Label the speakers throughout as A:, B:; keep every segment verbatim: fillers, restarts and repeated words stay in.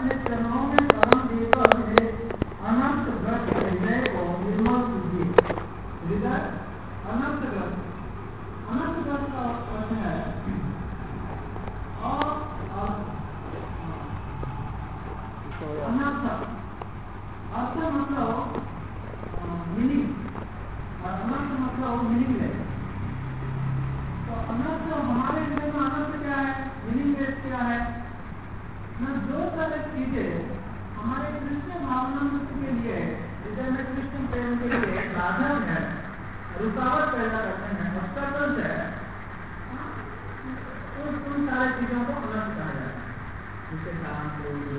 A: अपने चरणों में शरण देकर मेरे अनर्थग्रस्त हृदय को निर्मल कीजिए। हृदय अनर्थग्रस्त, अनर्थग्रस्त का अर्थ है अनर्थ, अर्थ मतलब मीनिंग, अनर्थ मतलब मीनिंगलेस। तो अनर्थ हमारे हृदय में अनर्थ क्या है, मीनिंगलेस क्या है ना, जो सारे चीजें हमारे कृष्ण भावना के लिए हृदय में कृष्ण प्रेम के लिए बाधक है, रुकावट पैदा करते हैं, ऑब्स्टेकल्स है, उन सारे चीजों को अनर्थ कहा जाता है। जिसके कारण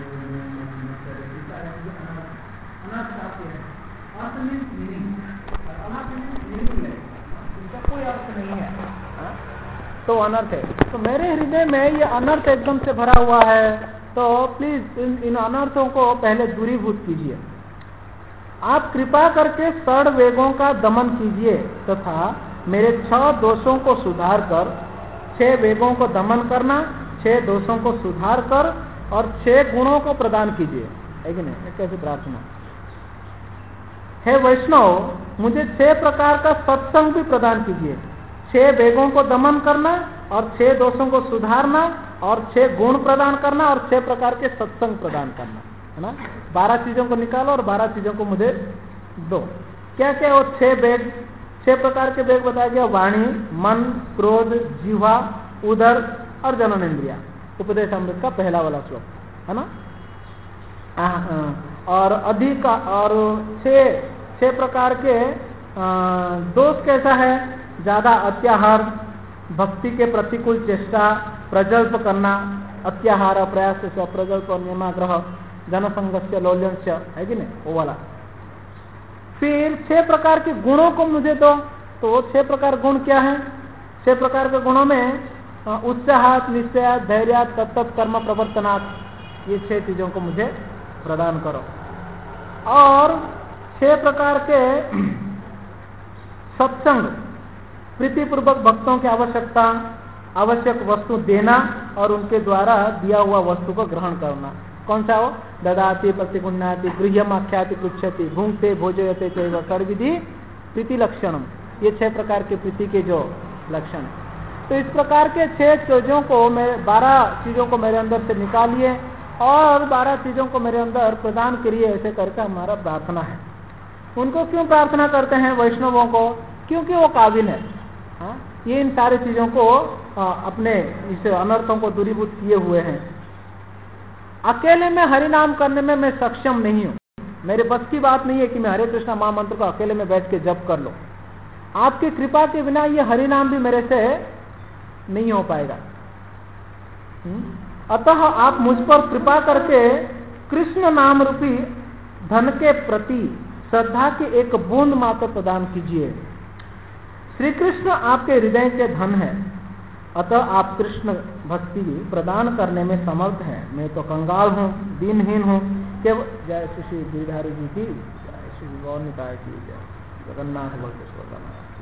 A: अनर्थ आती है। अर्थ मीन्स मीनिंग, अनर्थ मीन्स मीनिंगलेस, इसका कोई अर्थ नहीं है, हा? तो अनर्थ है। तो मेरे हृदय में ये अनर्थ एकदम से भरा हुआ है, तो प्लीज इन, इन अनर्थों को पहले दूरीभूत कीजिए। आप कृपा करके षड वेगों का दमन कीजिए तथा मेरे छह दोषों को सुधार कर, छह वेगों को दमन करना, छह दोषों को सुधार कर और छह गुणों को प्रदान कीजिए। है कि नहीं? कैसे प्रार्थना, हे वैष्णव मुझे छह प्रकार का सत्संग भी प्रदान कीजिए, छह वेगों को दमन करना और छह दोषों को सुधारना और छह गुण प्रदान करना और छह प्रकार के सत्संग प्रदान करना, है ना। बारह चीजों को निकालो और बारह चीजों को मुझे दो। क्या क्या वो छह वेग, छह प्रकार के वेग बताया गया, वाणी, मन, क्रोध, जीवा, उदर और जननेन्द्रिया। उपदेश अमृत का पहला वाला श्लोक, है ना। और अधिक और छह छह प्रकार के दोष कैसा है, ज्यादा अत्याहार, भक्ति के प्रतिकूल चेष्टा, प्रजल्प करना, अत्याहार, प्रयास से प्रजल्प, नियमाग्रह, जनसंगस्य, लौल्यंस्य, है कि नहीं, वो वाला। फिर छह प्रकार के गुणों को मुझे दो। तो छह प्रकार गुण क्या है, छह प्रकार के गुणों में उत्साह, निश्चय, धैर्य, तत्त कर्म प्रवर्तनात्, ये छह चीजों को मुझे प्रदान करो। और छह प्रकार के सत्संग, प्रीतिपूर्वक भक्तों की आवश्यकता, आवश्यक वस्तु देना और उनके द्वारा दिया हुआ वस्तु को ग्रहण करना। कौन सा हो, ददाति प्रतिगुण्याति गृह्यम आख्याति पृच्छति भुंक्ते भोजयते चैव षड्विधि प्रीति लक्षणम, ये छह प्रकार के प्रीति के जो लक्षण। तो इस प्रकार के छह चीजों को मेरे बारह चीजों को मेरे अंदर से निकालिए और बारह चीजों को मेरे अंदर प्रदान करिए, ऐसे करके हमारा प्रार्थना है। उनको क्यों प्रार्थना करते हैं वैष्णवों को, क्योंकि वो काबिल है, हाँ? ये इन सारी चीजों को आ, अपने इस अनर्थों को दूरीभूत किए हुए हैं। अकेले में हरि नाम करने में मैं सक्षम नहीं हूँ, मेरे बस की बात नहीं है कि मैं हरे कृष्णा महामंत्र को अकेले में बैठ के जप कर लो। आपकी कृपा के बिना ये हरि नाम भी मेरे से नहीं हो पाएगा। अतः आप मुझ पर कृपा करके कृष्ण नाम रूपी धन के प्रति श्रद्धा की एक बूंद मात्र प्रदान कीजिए। श्री कृष्ण आपके हृदय के धन है, अतः आप कृष्ण भक्ति प्रदान करने में समर्थ हैं। मैं तो कंगाल हूँ, दीनहीन हूँ। केवल जय श्री गिरिधारी जी की, जय श्री गौर निताय की जय, जगन्नाथ भक्त।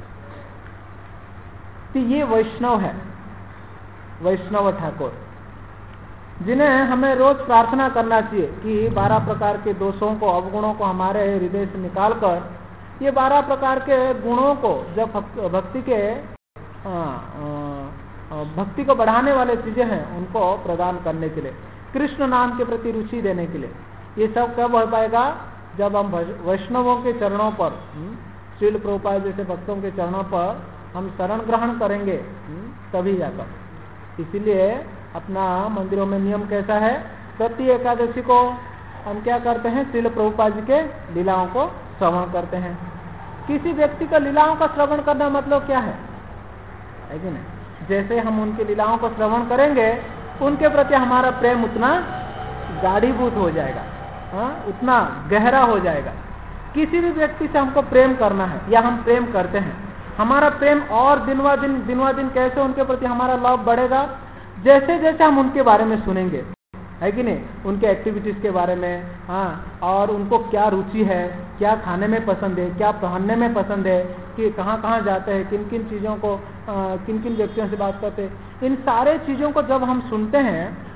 A: ये वैष्णव है, वैष्णव ठाकुर, जिन्हें हमें रोज प्रार्थना करना चाहिए कि बारह प्रकार के दोषों को, अवगुणों को हमारे हृदय से निकालकर ये बारह प्रकार के गुणों को, जब भक्ति के आ, आ, भक्ति को बढ़ाने वाले चीजें हैं, उनको प्रदान करने के लिए, कृष्ण नाम के प्रति रुचि देने के लिए। ये सब कब हो पाएगा, जब हम वैष्णवों के चरणों पर, श्रील प्रभुपाद जैसे भक्तों के चरणों पर हम शरण ग्रहण करेंगे, तभी जाकर। इसीलिए अपना मंदिरों में नियम कैसा है, प्रति एकादशी को हम क्या करते हैं, श्रील प्रभुपाद जी के लीलाओं को श्रवण करते हैं। किसी व्यक्ति का लीलाओं का श्रवण करना मतलब क्या है, है कि नहीं। जैसे हम उनकी लीलाओं को श्रवण करेंगे, उनके प्रति हमारा प्रेम उतना गाढ़ीभूत हो जाएगा, हाँ, उतना गहरा हो जाएगा। किसी भी व्यक्ति से हमको प्रेम करना है या हम प्रेम करते हैं, हमारा प्रेम और दिन व दिन दिन व दिन कैसे उनके प्रति हमारा लव बढ़ेगा, जैसे जैसे हम उनके बारे में सुनेंगे, है कि नहीं, उनके एक्टिविटीज के बारे में, हाँ, और उनको क्या रुचि है, क्या खाने में पसंद है, क्या पहनने में पसंद है, कि कहाँ कहाँ जाते हैं, किन किन चीज़ों को, किन किन व्यक्तियों से बात करते हैं, इन सारे चीज़ों को जब हम सुनते हैं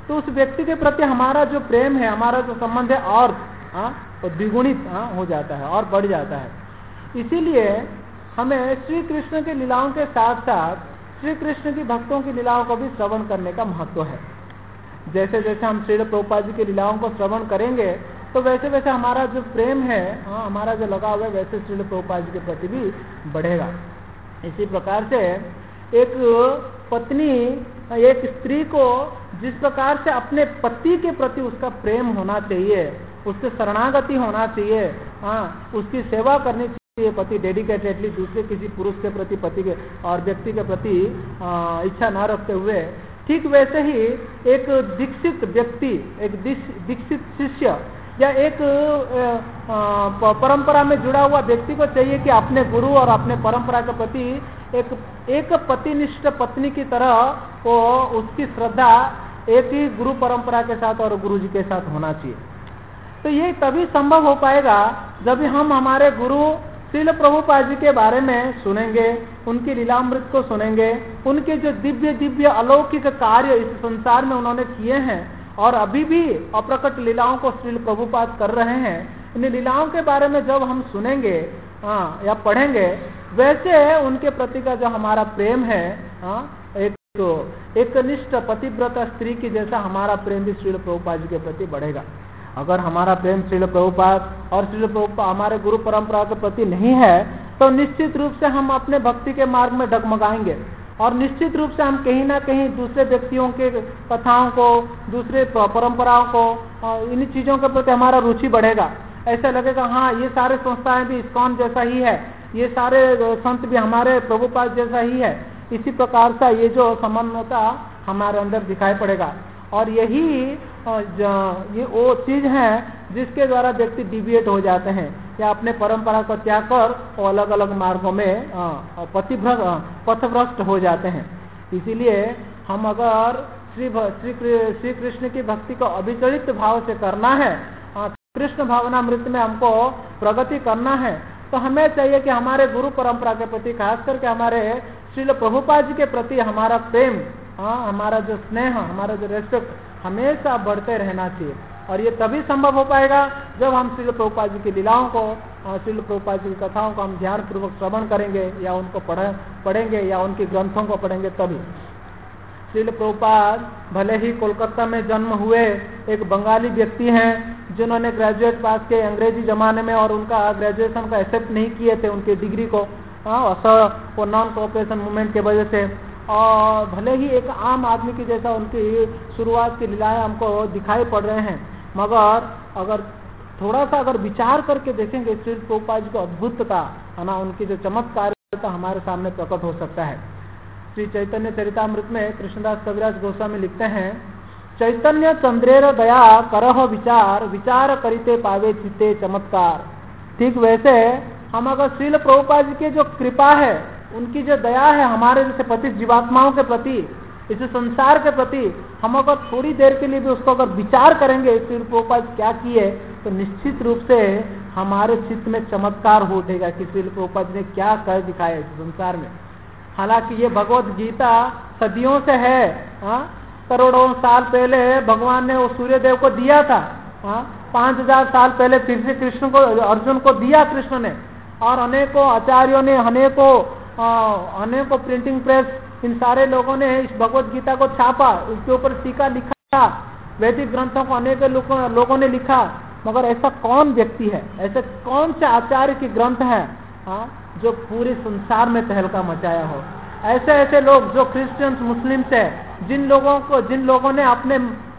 A: तो उस व्यक्ति के प्रति हमारा जो प्रेम है, हमारा जो संबंध है और हाँ तो द्विगुणित हाँ हो जाता है और बढ़ जाता है। इसीलिए हमें श्री कृष्ण की लीलाओं के साथ साथ श्री कृष्ण की भक्तों की लीलाओं को भी श्रवण करने का महत्व है। जैसे जैसे हम श्रील प्रभुपाद जी की लीलाओं को श्रवण करेंगे तो वैसे वैसे हमारा जो प्रेम है, हाँ हमारा जो लगाव है, वैसे श्रील प्रभुपाद जी के प्रति भी बढ़ेगा। इसी प्रकार से एक पत्नी, एक स्त्री को जिस प्रकार से अपने पति के प्रति उसका प्रेम होना चाहिए, उससे शरणागति होना चाहिए, हाँ उसकी सेवा करनी चाहिए, पति डेडिकेटेडली दूसरे किसी पुरुष के प्रति, पति के और व्यक्ति के प्रति इच्छा न रखते हुए, ठीक वैसे ही एक दीक्षित व्यक्ति, एक दीक्षित शिष्य या एक परंपरा में जुड़ा हुआ व्यक्ति को चाहिए कि अपने गुरु और अपने परंपरा के प्रति एक एक पतिनिष्ठ पत्नी की तरह वो उसकी श्रद्धा एक ही गुरु परंपरा के साथ और गुरु जी के साथ होना चाहिए। तो ये तभी संभव हो पाएगा जब हम हमारे गुरु श्रील प्रभुपाद जी के बारे में सुनेंगे, उनकी लीलामृत को सुनेंगे, उनके जो दिव्य दिव्य अलौकिक कार्य इस संसार में उन्होंने किए हैं और अभी भी अप्रकट लीलाओं को श्रील प्रभुपाद कर रहे हैं, इन लीलाओं के बारे में जब हम सुनेंगे हाँ या पढ़ेंगे, वैसे उनके प्रति का जो हमारा प्रेम है, हाँ एक तो एक निष्ठ पतिव्रता स्त्री की जैसा हमारा प्रेम भी श्रील प्रभुपाद जी के प्रति बढ़ेगा। अगर हमारा प्रेम श्रील प्रभुपाद और श्रील प्रभुपाद हमारे गुरु परंपरा के प्रति नहीं है तो निश्चित रूप से हम अपने भक्ति के मार्ग में डगमगाएंगे और निश्चित रूप से हम कहीं ना कहीं दूसरे व्यक्तियों के कथाओं को, दूसरे परंपराओं को, इन चीजों के प्रति हमारा रुचि बढ़ेगा। ऐसा लगेगा हाँ ये सारे संस्थाएं भी इस्कॉन जैसा ही है, ये सारे संत भी हमारे प्रभुपाद जैसा ही है। इसी प्रकार से ये जो समानता हमारे अंदर दिखाई पड़ेगा और यही ये वो चीज है जिसके द्वारा व्यक्ति डिविएट हो जाते हैं या अपने परंपरा को त्याग कर वो अलग अलग मार्गों में पथिभ्रष्ट पथभ्रष्ट हो जाते हैं। इसीलिए हम अगर श्री श्री श्री कृष्ण की भक्ति को अभिचरित भाव से करना है, कृष्ण भावनामृत में हमको प्रगति करना है, तो हमें चाहिए कि हमारे गुरु परंपरा के प्रति, खास करके हमारे श्रील प्रभुपाद जी के प्रति हमारा प्रेम, हाँ हमारा जो स्नेह, हमारा जो रेस्पेक्ट हमेशा बढ़ते रहना चाहिए। और ये तभी संभव हो पाएगा जब हम श्रील प्रभुपाद जी की लीलाओं को, श्रील प्रभुपाद जी की कथाओं को हम ध्यान पूर्वक श्रवण करेंगे या उनको पढ़ पढ़ेंगे या उनके ग्रंथों को पढ़ेंगे। तभी श्रील प्रभुपाद भले ही कोलकाता में जन्म हुए, एक बंगाली व्यक्ति हैं जिन्होंने ग्रेजुएट पास किए अंग्रेजी जमाने में और उनका ग्रेजुएशन को एक्सेप्ट नहीं किए थे उनकी डिग्री को, वो नॉन कोऑपरेशन मूवमेंट के वजह से। और भले ही एक आम आदमी की जैसा उनकी शुरुआत की लीलाएं हमको दिखाई पड़ रहे हैं, मगर अगर थोड़ा सा अगर विचार करके देखेंगे श्री प्रभुपाद जी की अद्भुतता है ना, उनकी जो चमत्कारिता हमारे सामने प्रकट हो सकता है। श्री चैतन्य चरितामृत में कृष्णदास कविराज गोस्वामी लिखते हैं, चैतन्य चंद्रेर दया करह विचार, विचार करिते पावे चित्ते चमत्कार। ठीक वैसे हम अगर श्रील प्रभुपाद जी की जो कृपा है, उनकी जो दया है हमारे जैसे पतित जीवात्माओं के प्रति, इस संसार के प्रति, हम अगर थोड़ी देर के लिए भी उसको अगर विचार करेंगे श्रील प्रभुपाद क्या किए, तो निश्चित रूप से हमारे चित्त में चमत्कार हो उठेगा कि श्रील प्रभुपाद ने क्या कर दिखाया इस संसार में। हालांकि ये भगवत गीता सदियों से है, हाँ करोड़ों साल पहले भगवान ने वो सूर्य देव को दिया था, हाँ पांच हजार साल पहले फिर से कृष्ण को, अर्जुन को दिया कृष्ण ने, और अनेकों आचार्यों ने, अनेकों अनेकों प्रिंटिंग प्रेस, इन सारे लोगों ने इस भगवत गीता को छापा, इसके ऊपर टीका लिखा, वैदिक ग्रंथों को अनेक लोगों, लोगों ने लिखा, मगर ऐसा कौन व्यक्ति है, ऐसे कौन से आचार्य की ग्रंथ है हाँ जो पूरे संसार में तहलका मचाया हो। ऐसे ऐसे लोग जो क्रिश्चियंस, मुस्लिम्स है, जिन लोगों को जिन लोगों ने अपने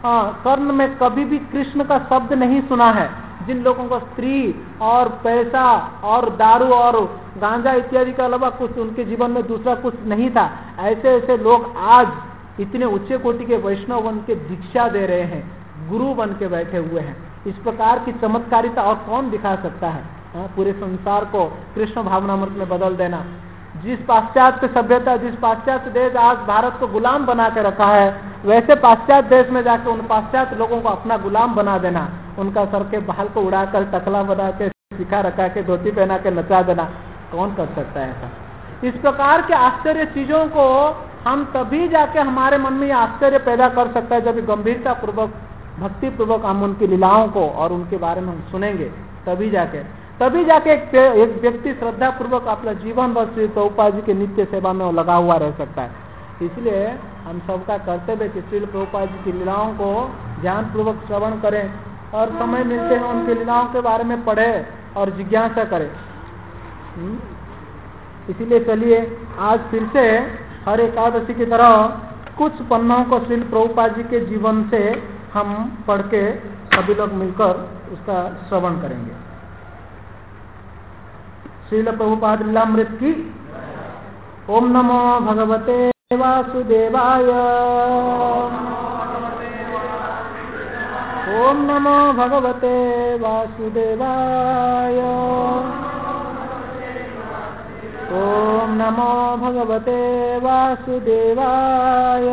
A: कर्ण में कभी भी कृष्ण का शब्द नहीं सुना है, जिन लोगों को स्त्री और पैसा और दारू और गांजा इत्यादि के अलावा कुछ उनके जीवन में दूसरा कुछ नहीं था, ऐसे ऐसे लोग आज इतने उच्च कोटि के वैष्णव बन के दीक्षा दे रहे हैं, गुरु बन के बैठे हुए हैं। इस प्रकार की चमत्कारिता और कौन दिखा सकता है हाँ, पूरे संसार को कृष्ण भावनामृत में बदल देना। जिस पाश्चात्य सभ्यता, जिस पाश्चात्य देश आज भारत को गुलाम बना के रखा है, वैसे पाश्चात्य देश में जाकर उन पाश्चात्य लोगों को अपना गुलाम बना देना, उनका सर के बाल को उड़ाकर टकला बना के, सिखा रखा के, धोती पहना के नचा देना, कौन कर सकता है ऐसा। इस प्रकार के आश्चर्य चीजों को हम तभी जाके हमारे मन में आश्चर्य पैदा कर सकता है जब गंभीरता पूर्वक भक्ति पूर्वक हम उनकी लीलाओं को और उनके बारे में हम सुनेंगे, तभी जाके तभी जाके एक, एक व्यक्ति श्रद्धा पूर्वक अपना जीवन भर श्री प्रभुपाद जी के नित्य सेवा में वो लगा हुआ रह सकता है। इसलिए हम सबका कर्तव्य कि श्री प्रभुपाद जी की लीलाओं को ध्यान पूर्वक श्रवण करें और समय मिलते हैं उनकी लीलाओं के बारे में पढ़े और जिज्ञासा करें। इसीलिए चलिए आज फिर से हर एकादशी की तरह कुछ पन्नों को श्री प्रभुपाद जी के जीवन से हम पढ़ के सभी लोग मिलकर उसका श्रवण करेंगे। श्रील प्रभुपाद लीलामृत की। ओम नमो भगवते वासुदेवाय। ओम नमो भगवते वासुदेवाय। ओम नमो भगवते वासुदेवाय।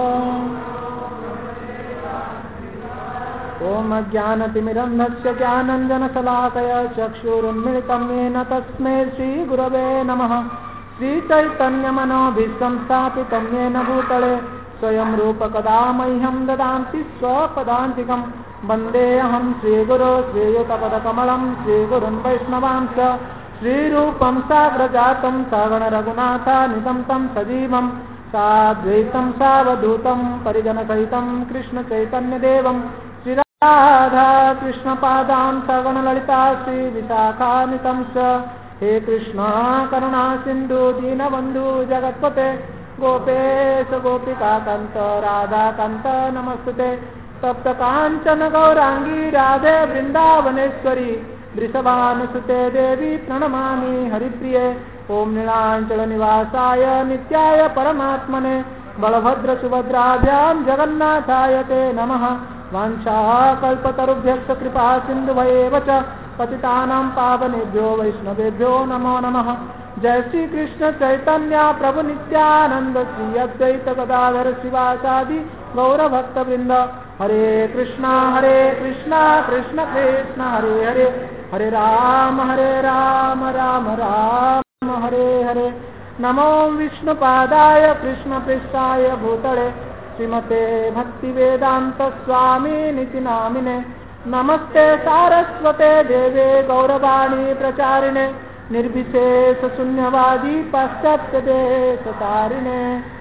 A: ओम अज्ञानतिमिरन्धस्य ज्ञानञ्जनशलाकया चक्षुरुन्मिलितं येन तस्मै श्रीगुरवे नमः। श्रीचैतन्यमनोभीष्टं स्थापितं येन भूतले स्वयं रूपकदा मह्यं ददाति स्वपदान्तिकं। वन्देऽहं श्रीगुरो श्रीयुतपदकमलं श्रीगुरुन् वैष्णवांश्च। श्रीरूपं साग्रजातं सगणरघुनाथान्वितं तं सजीवं साद्वैतं सावधूतं परिजनसहितं कृष्णचैतन्यदेवं श्रीराधा कृष्णपादां सगणललिता श्रीविशाखान्वितं च। हे कृष्ण करुणा सिंधु दीनबंधु जगत्पते गोपेश गोपिकाकांत राधाकांत नमस्ते। तप्त कांचन गौरांगी राधे वृंदावनेश्वरी वृषभानुसुते देवी प्रणमामि हरिप्रिये। ओम नीलांचल निवासाय नित्याय परमात्मने बलभद्र सुभद्राभ्यां जगन्नाथाय ते नमः। वाञ्छाकल्पतरुभ्यश्च कृपा सिन्धुभयेव च पतितानां पावनेभ्यो वैष्णवेभ्यो नमो नमः। जय श्री कृष्ण चैतन्य प्रभु नित्यानंद श्री अद्वैत गदाधर शिवासादि गौर भक्त वृंद। हरे कृष्णा हरे कृष्णा कृष्ण कृष्ण हरे हरे हरे राम हरे राम राम राम हरे हरे। नमो विष्णुपादाय कृष्ण पृष्ठाय भूतले श्रीमते भक्ति वेदांत स्वामी निति नामिने। नमस्ते सारस्वते देवे गौरवाणी प्रचारिणे निर्विशेष शून्यवादी पाश्चात्य देश तारिणे।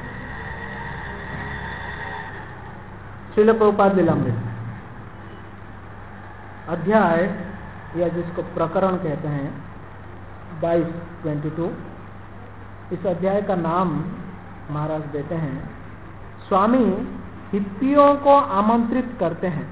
A: श्रील प्रभुपाद लीलामृत अध्याय या जिसको प्रकरण कहते हैं बाईस ट्वेंटी टू। इस अध्याय का नाम महाराज देते हैं स्वामी हिप्पियों को आमंत्रित करते हैं।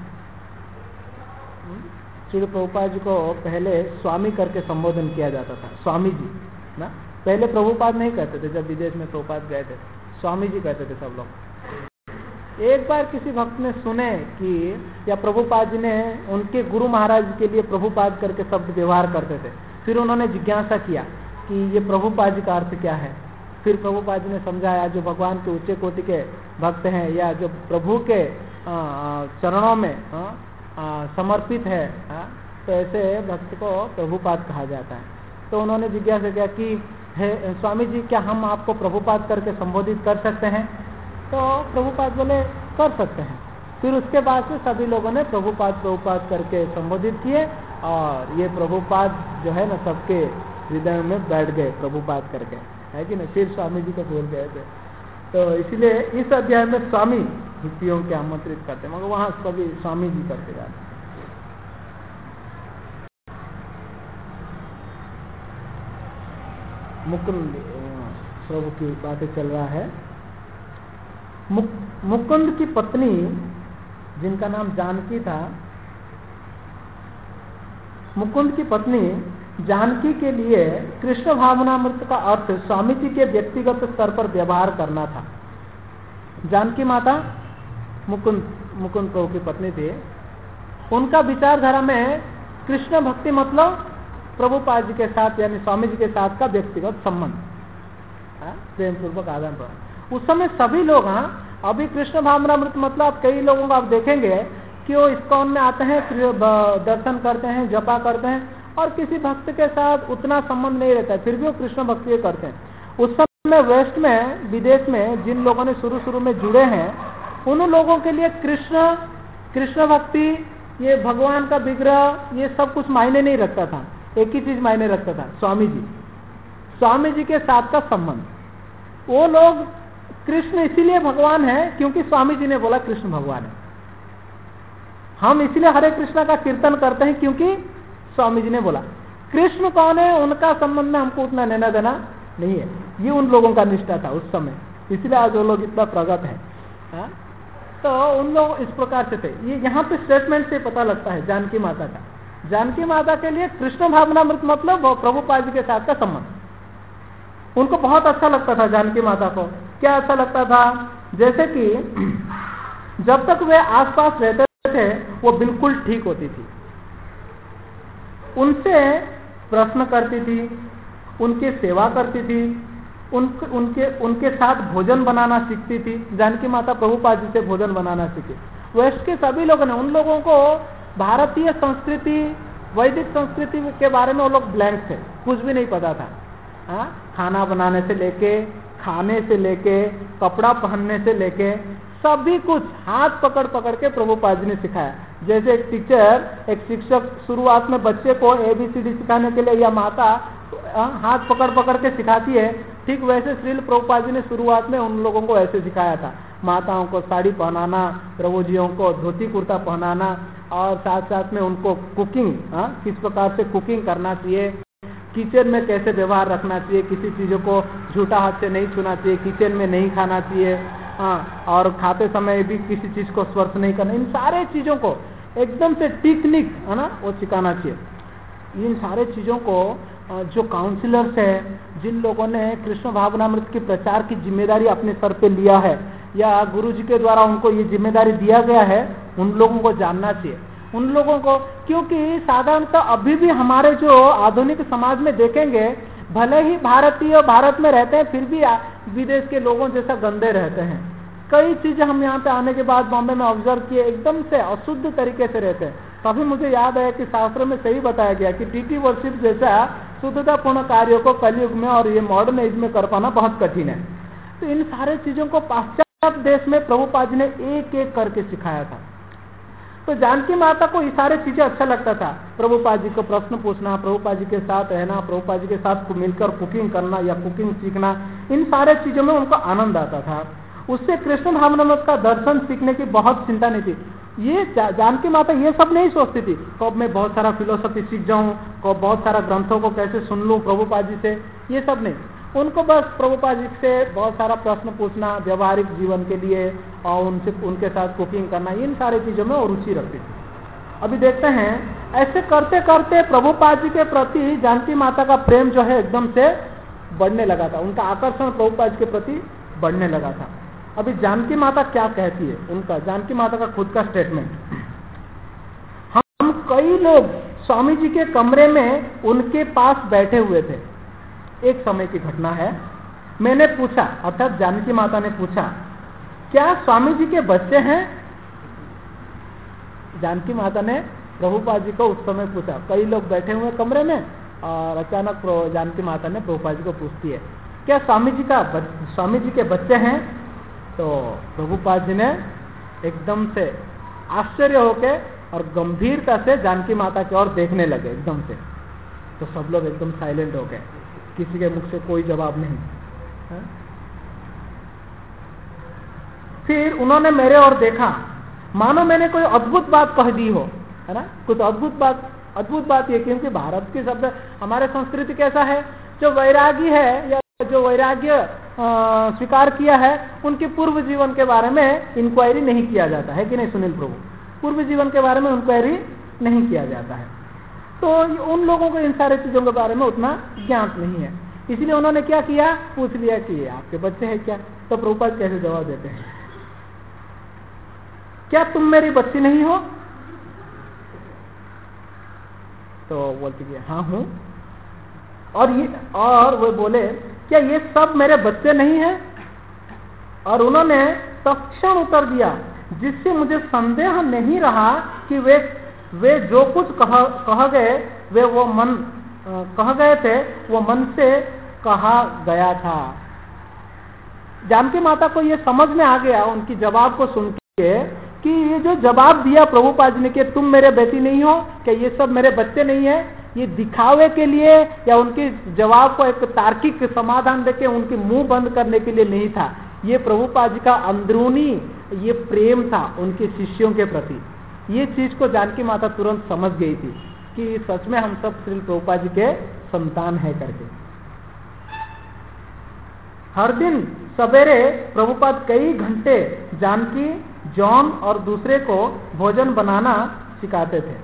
A: श्री प्रभुपाद जी को पहले स्वामी करके संबोधन किया जाता था, स्वामी जी ना। पहले प्रभुपाद नहीं कहते थे, जब विदेश में प्रभुपाद गए थे स्वामी जी कहते थे सब लोग। एक बार किसी भक्त ने सुने कि या प्रभुपाद जी ने उनके गुरु महाराज के लिए प्रभुपाद करके शब्द व्यवहार करते थे। फिर उन्होंने जिज्ञासा किया कि ये प्रभुपाद जी का अर्थ क्या है। फिर प्रभुपाद जी ने समझाया जो भगवान के उच्च कोटि के भक्त हैं या जो प्रभु के चरणों में आ, आ, समर्पित है आ, तो ऐसे भक्त को प्रभुपाद कहा जाता है। तो उन्होंने जिज्ञासा किया कि हे स्वामी जी क्या हम आपको प्रभुपाद करके संबोधित कर सकते हैं। तो प्रभुपाद बोले कर सकते हैं। फिर उसके बाद से सभी लोगों ने प्रभुपाद प्रभुपाद करके संबोधित किए और ये प्रभुपाद जो है ना सबके हृदय में बैठ गए प्रभुपाद करके, है कि नहीं। फिर स्वामी जी को बोल गए थे। तो इसलिए इस अध्याय में स्वामी हिप्पियों के आमंत्रित करते हैं, मगर वहां सभी स्वामी जी करते जाते। मुकुंद प्रभु की बातें चल रहा है। मुक, मुकुंद की पत्नी जिनका नाम जानकी था, मुकुंद की पत्नी जानकी के लिए कृष्ण भावनामृत का अर्थ स्वामी जी के व्यक्तिगत स्तर पर व्यवहार करना था। जानकी माता मुकुंद मुकुंद प्रभु की पत्नी थी। उनका विचारधारा में कृष्ण भक्ति मतलब प्रभुपाद जी के साथ यानी स्वामी जी के साथ का व्यक्तिगत संबंध, प्रेम पूर्वक आदान प्रदान। उस समय सभी लोग, हाँ अभी कृष्ण भावनामृत मतलब कई लोगों को आप देखेंगे कि वो इस्कॉन में आते हैं, दर्शन करते हैं, जपा करते हैं और किसी भक्त के साथ उतना संबंध नहीं रहता है, फिर भी वो कृष्ण भक्ति करते हैं। उस समय में वेस्ट में, विदेश में जिन लोगों ने शुरू शुरू में जुड़े हैं, उन लोगों के लिए कृष्ण कृष्ण भक्ति, ये भगवान का विग्रह, ये सब कुछ मायने नहीं रखता था। एक ही चीज मायने रखता था, स्वामी जी स्वामी जी के साथ का संबंध। वो लोग कृष्ण इसीलिए भगवान है क्योंकि स्वामी जी ने बोला कृष्ण भगवान है। हम इसलिए हरे कृष्णा का कीर्तन करते हैं क्योंकि स्वामी जी ने बोला। कृष्ण कौन है, उनका संबंध में हमको उतना लेना देना नहीं है। ये उन लोगों का निष्ठा था उस समय, इसलिए आज वो लोग इतना प्रगत है। हा? तो उन लोग इस प्रकार से थे। ये यहाँ पे स्टेटमेंट से पता लगता है जानकी माता का। जानकी माता के लिए कृष्ण भावनामृत मतलब प्रभुपाद जी के साथ का संबंध। उनको बहुत अच्छा लगता था जानकी माता को। क्या अच्छा लगता था? जैसे कि जब तक वे आसपास रहते थे वो बिल्कुल ठीक होती थी, उनसे प्रश्न करती थी, उनकी सेवा करती थी, उन, उनके उनके साथ भोजन बनाना सीखती थी। जानकी माता प्रभुपाद जी से भोजन बनाना सीखी। वेस्ट के सभी लोगों ने, उन लोगों को भारतीय संस्कृति, वैदिक संस्कृति के बारे में वो लोग ब्लैंक थे, कुछ भी नहीं पता था। हा? खाना बनाने से लेके, खाने से लेके, कपड़ा पहनने से लेके, सभी कुछ हाथ पकड़ पकड़ के प्रभुपाद जी ने सिखाया। जैसे एक टीचर, एक शिक्षक शुरुआत में बच्चे को एबीसीडी सिखाने के लिए या माता हाथ पकड़ पकड़ के सिखाती है, ठीक वैसे श्रील प्रभुपाद जी ने शुरुआत में उन लोगों को ऐसे सिखाया था। माताओं को साड़ी पहनाना, प्रभु जियों को धोती कुर्ता पहनाना, और साथ साथ में उनको कुकिंग, हा? किस प्रकार से कुकिंग करना चाहिए, किचन में कैसे व्यवहार रखना चाहिए, किसी चीजों को झूठा हाथ से नहीं छूना चाहिए, किचन में नहीं खाना चाहिए, हाँ, और खाते समय भी किसी चीज को स्पर्श नहीं करना। इन सारे चीजों को एकदम से टेक्निक है ना वो सिखाना चाहिए। इन सारे चीजों को जो काउंसिलर्स है, जिन लोगों ने कृष्ण भावनामृत के प्रचार की जिम्मेदारी अपने सर पे लिया है या गुरु जी के द्वारा उनको ये जिम्मेदारी दिया गया है, उन लोगों को जानना चाहिए। उन लोगों को, क्योंकि साधारणतः अभी भी हमारे जो आधुनिक समाज में देखेंगे, भले ही भारतीय भारत में रहते हैं फिर भी विदेश के लोगों जैसा गंदे रहते हैं। कई चीजें हम यहाँ पे आने के बाद बॉम्बे में ऑब्जर्व किए, एकदम से अशुद्ध तरीके से रहते हैं। तभी मुझे याद है कि शास्त्र में सही बताया गया कि टीटी वर्शिप जैसा शुद्धतापूर्ण कार्यों को कलयुग में और ये मॉडर्न एज में कर पाना बहुत कठिन है। तो इन सारे चीजों को पाश्चात्य देश में प्रभुपाद जी ने एक एक करके सिखाया था। तो जानकी माता को ये सारे चीजें अच्छा लगता था। प्रभुपाद जी को प्रश्न पूछना, प्रभुपाद जी के साथ रहना, प्रभुपाद जी के साथ मिलकर कुकिंग करना या कुकिंग सीखना, इन सारे चीजों में उनको आनंद आता था। उससे कृष्ण भावनामृत का दर्शन सीखने की बहुत चिंता नहीं थी। ये जा, जानकी माता ये सब नहीं सोचती थी कब मैं बहुत सारा फिलोसफी सीख जाऊं, कब बहुत सारा ग्रंथों को कैसे सुन लूं प्रभुपाद जी से, ये सब नहीं। उनको बस प्रभुपाद जी से बहुत सारा प्रश्न पूछना व्यवहारिक जीवन के लिए और उनसे उनके साथ कुकिंग करना, इन सारी चीजों में वो रुचि रखती थी। अभी देखते हैं, ऐसे करते करते प्रभुपाद जी के प्रति जानकी माता का प्रेम जो है एकदम से बढ़ने लगा था। उनका आकर्षण प्रभुपाद जी के प्रति बढ़ने लगा था। अभी जानकी माता क्या कहती है, उनका जानकी माता का खुद का स्टेटमेंट। हम कई लोग स्वामी जी के कमरे में उनके पास बैठे हुए थे। एक समय की घटना है। मैंने पूछा, अर्थात जानकी माता ने पूछा, क्या स्वामी जी के बच्चे हैं? जानकी माता ने प्रभुपाद जी को उस समय पूछा। कई लोग बैठे हुए कमरे में और अचानक जानकी माता ने प्रभुपाद जी को पूछती है, क्या स्वामी जी का स्वामी जी के बच्चे हैं? तो प्रभुपाद जी ने एकदम से आश्चर्य होके और गंभीरता से जानकी माता की ओर देखने लगे एकदम से। तो सब लोग एकदम साइलेंट हो गए, किसी के मुख से कोई जवाब नहीं। है? फिर उन्होंने मेरे ओर देखा, मानो मैंने कोई अद्भुत बात कह दी हो, है ना। कुछ अद्भुत बात अद्भुत बात ये, क्योंकि भारत की शब्द, हमारे संस्कृति कैसा है, जो वैरागी है या जो वैराग्य स्वीकार किया है, उनके पूर्व जीवन के बारे में इंक्वायरी नहीं किया जाता है कि नहीं सुनील प्रभु? पूर्व जीवन के बारे में इंक्वायरी नहीं किया जाता है। तो उन लोगों को इन सारे चीजों के बारे में उतना ज्ञान नहीं है। इसलिए उन्होंने क्या किया, पूछ लिया कि आपके बच्चे हैं क्या? तो प्रभुपाद कैसे जवाब देते हैं, क्या तुम मेरी बच्ची नहीं हो? तो बोलती कि हाँ हूं। और ये और वो बोले, क्या ये सब मेरे बच्चे नहीं हैं? और उन्होंने तत्क्षण उत्तर दिया, जिससे मुझे संदेह नहीं रहा कि वे वे जो कुछ कह, कह गए वे वो मन कह गए थे वो मन से कहा गया था। जानकी माता को ये समझ में आ गया उनकी जवाब को सुन के कि ये जो जवाब दिया प्रभुपाद जी ने कि तुम मेरे बेटी नहीं हो, क्या ये सब मेरे बच्चे नहीं है, ये दिखावे के लिए या उनके जवाब को एक तार्किक समाधान देके उनके मुंह बंद करने के लिए नहीं था। ये प्रभुपाद जी का अंदरूनी ये प्रेम था उनके शिष्यों के प्रति। ये चीज को जानकी माता तुरंत समझ गई थी कि सच में हम सब श्री प्रभुपाद जी के संतान है करके। हर दिन सवेरे प्रभुपाद कई घंटे जानकी, जॉन और दूसरे को भोजन बनाना सिखाते थे।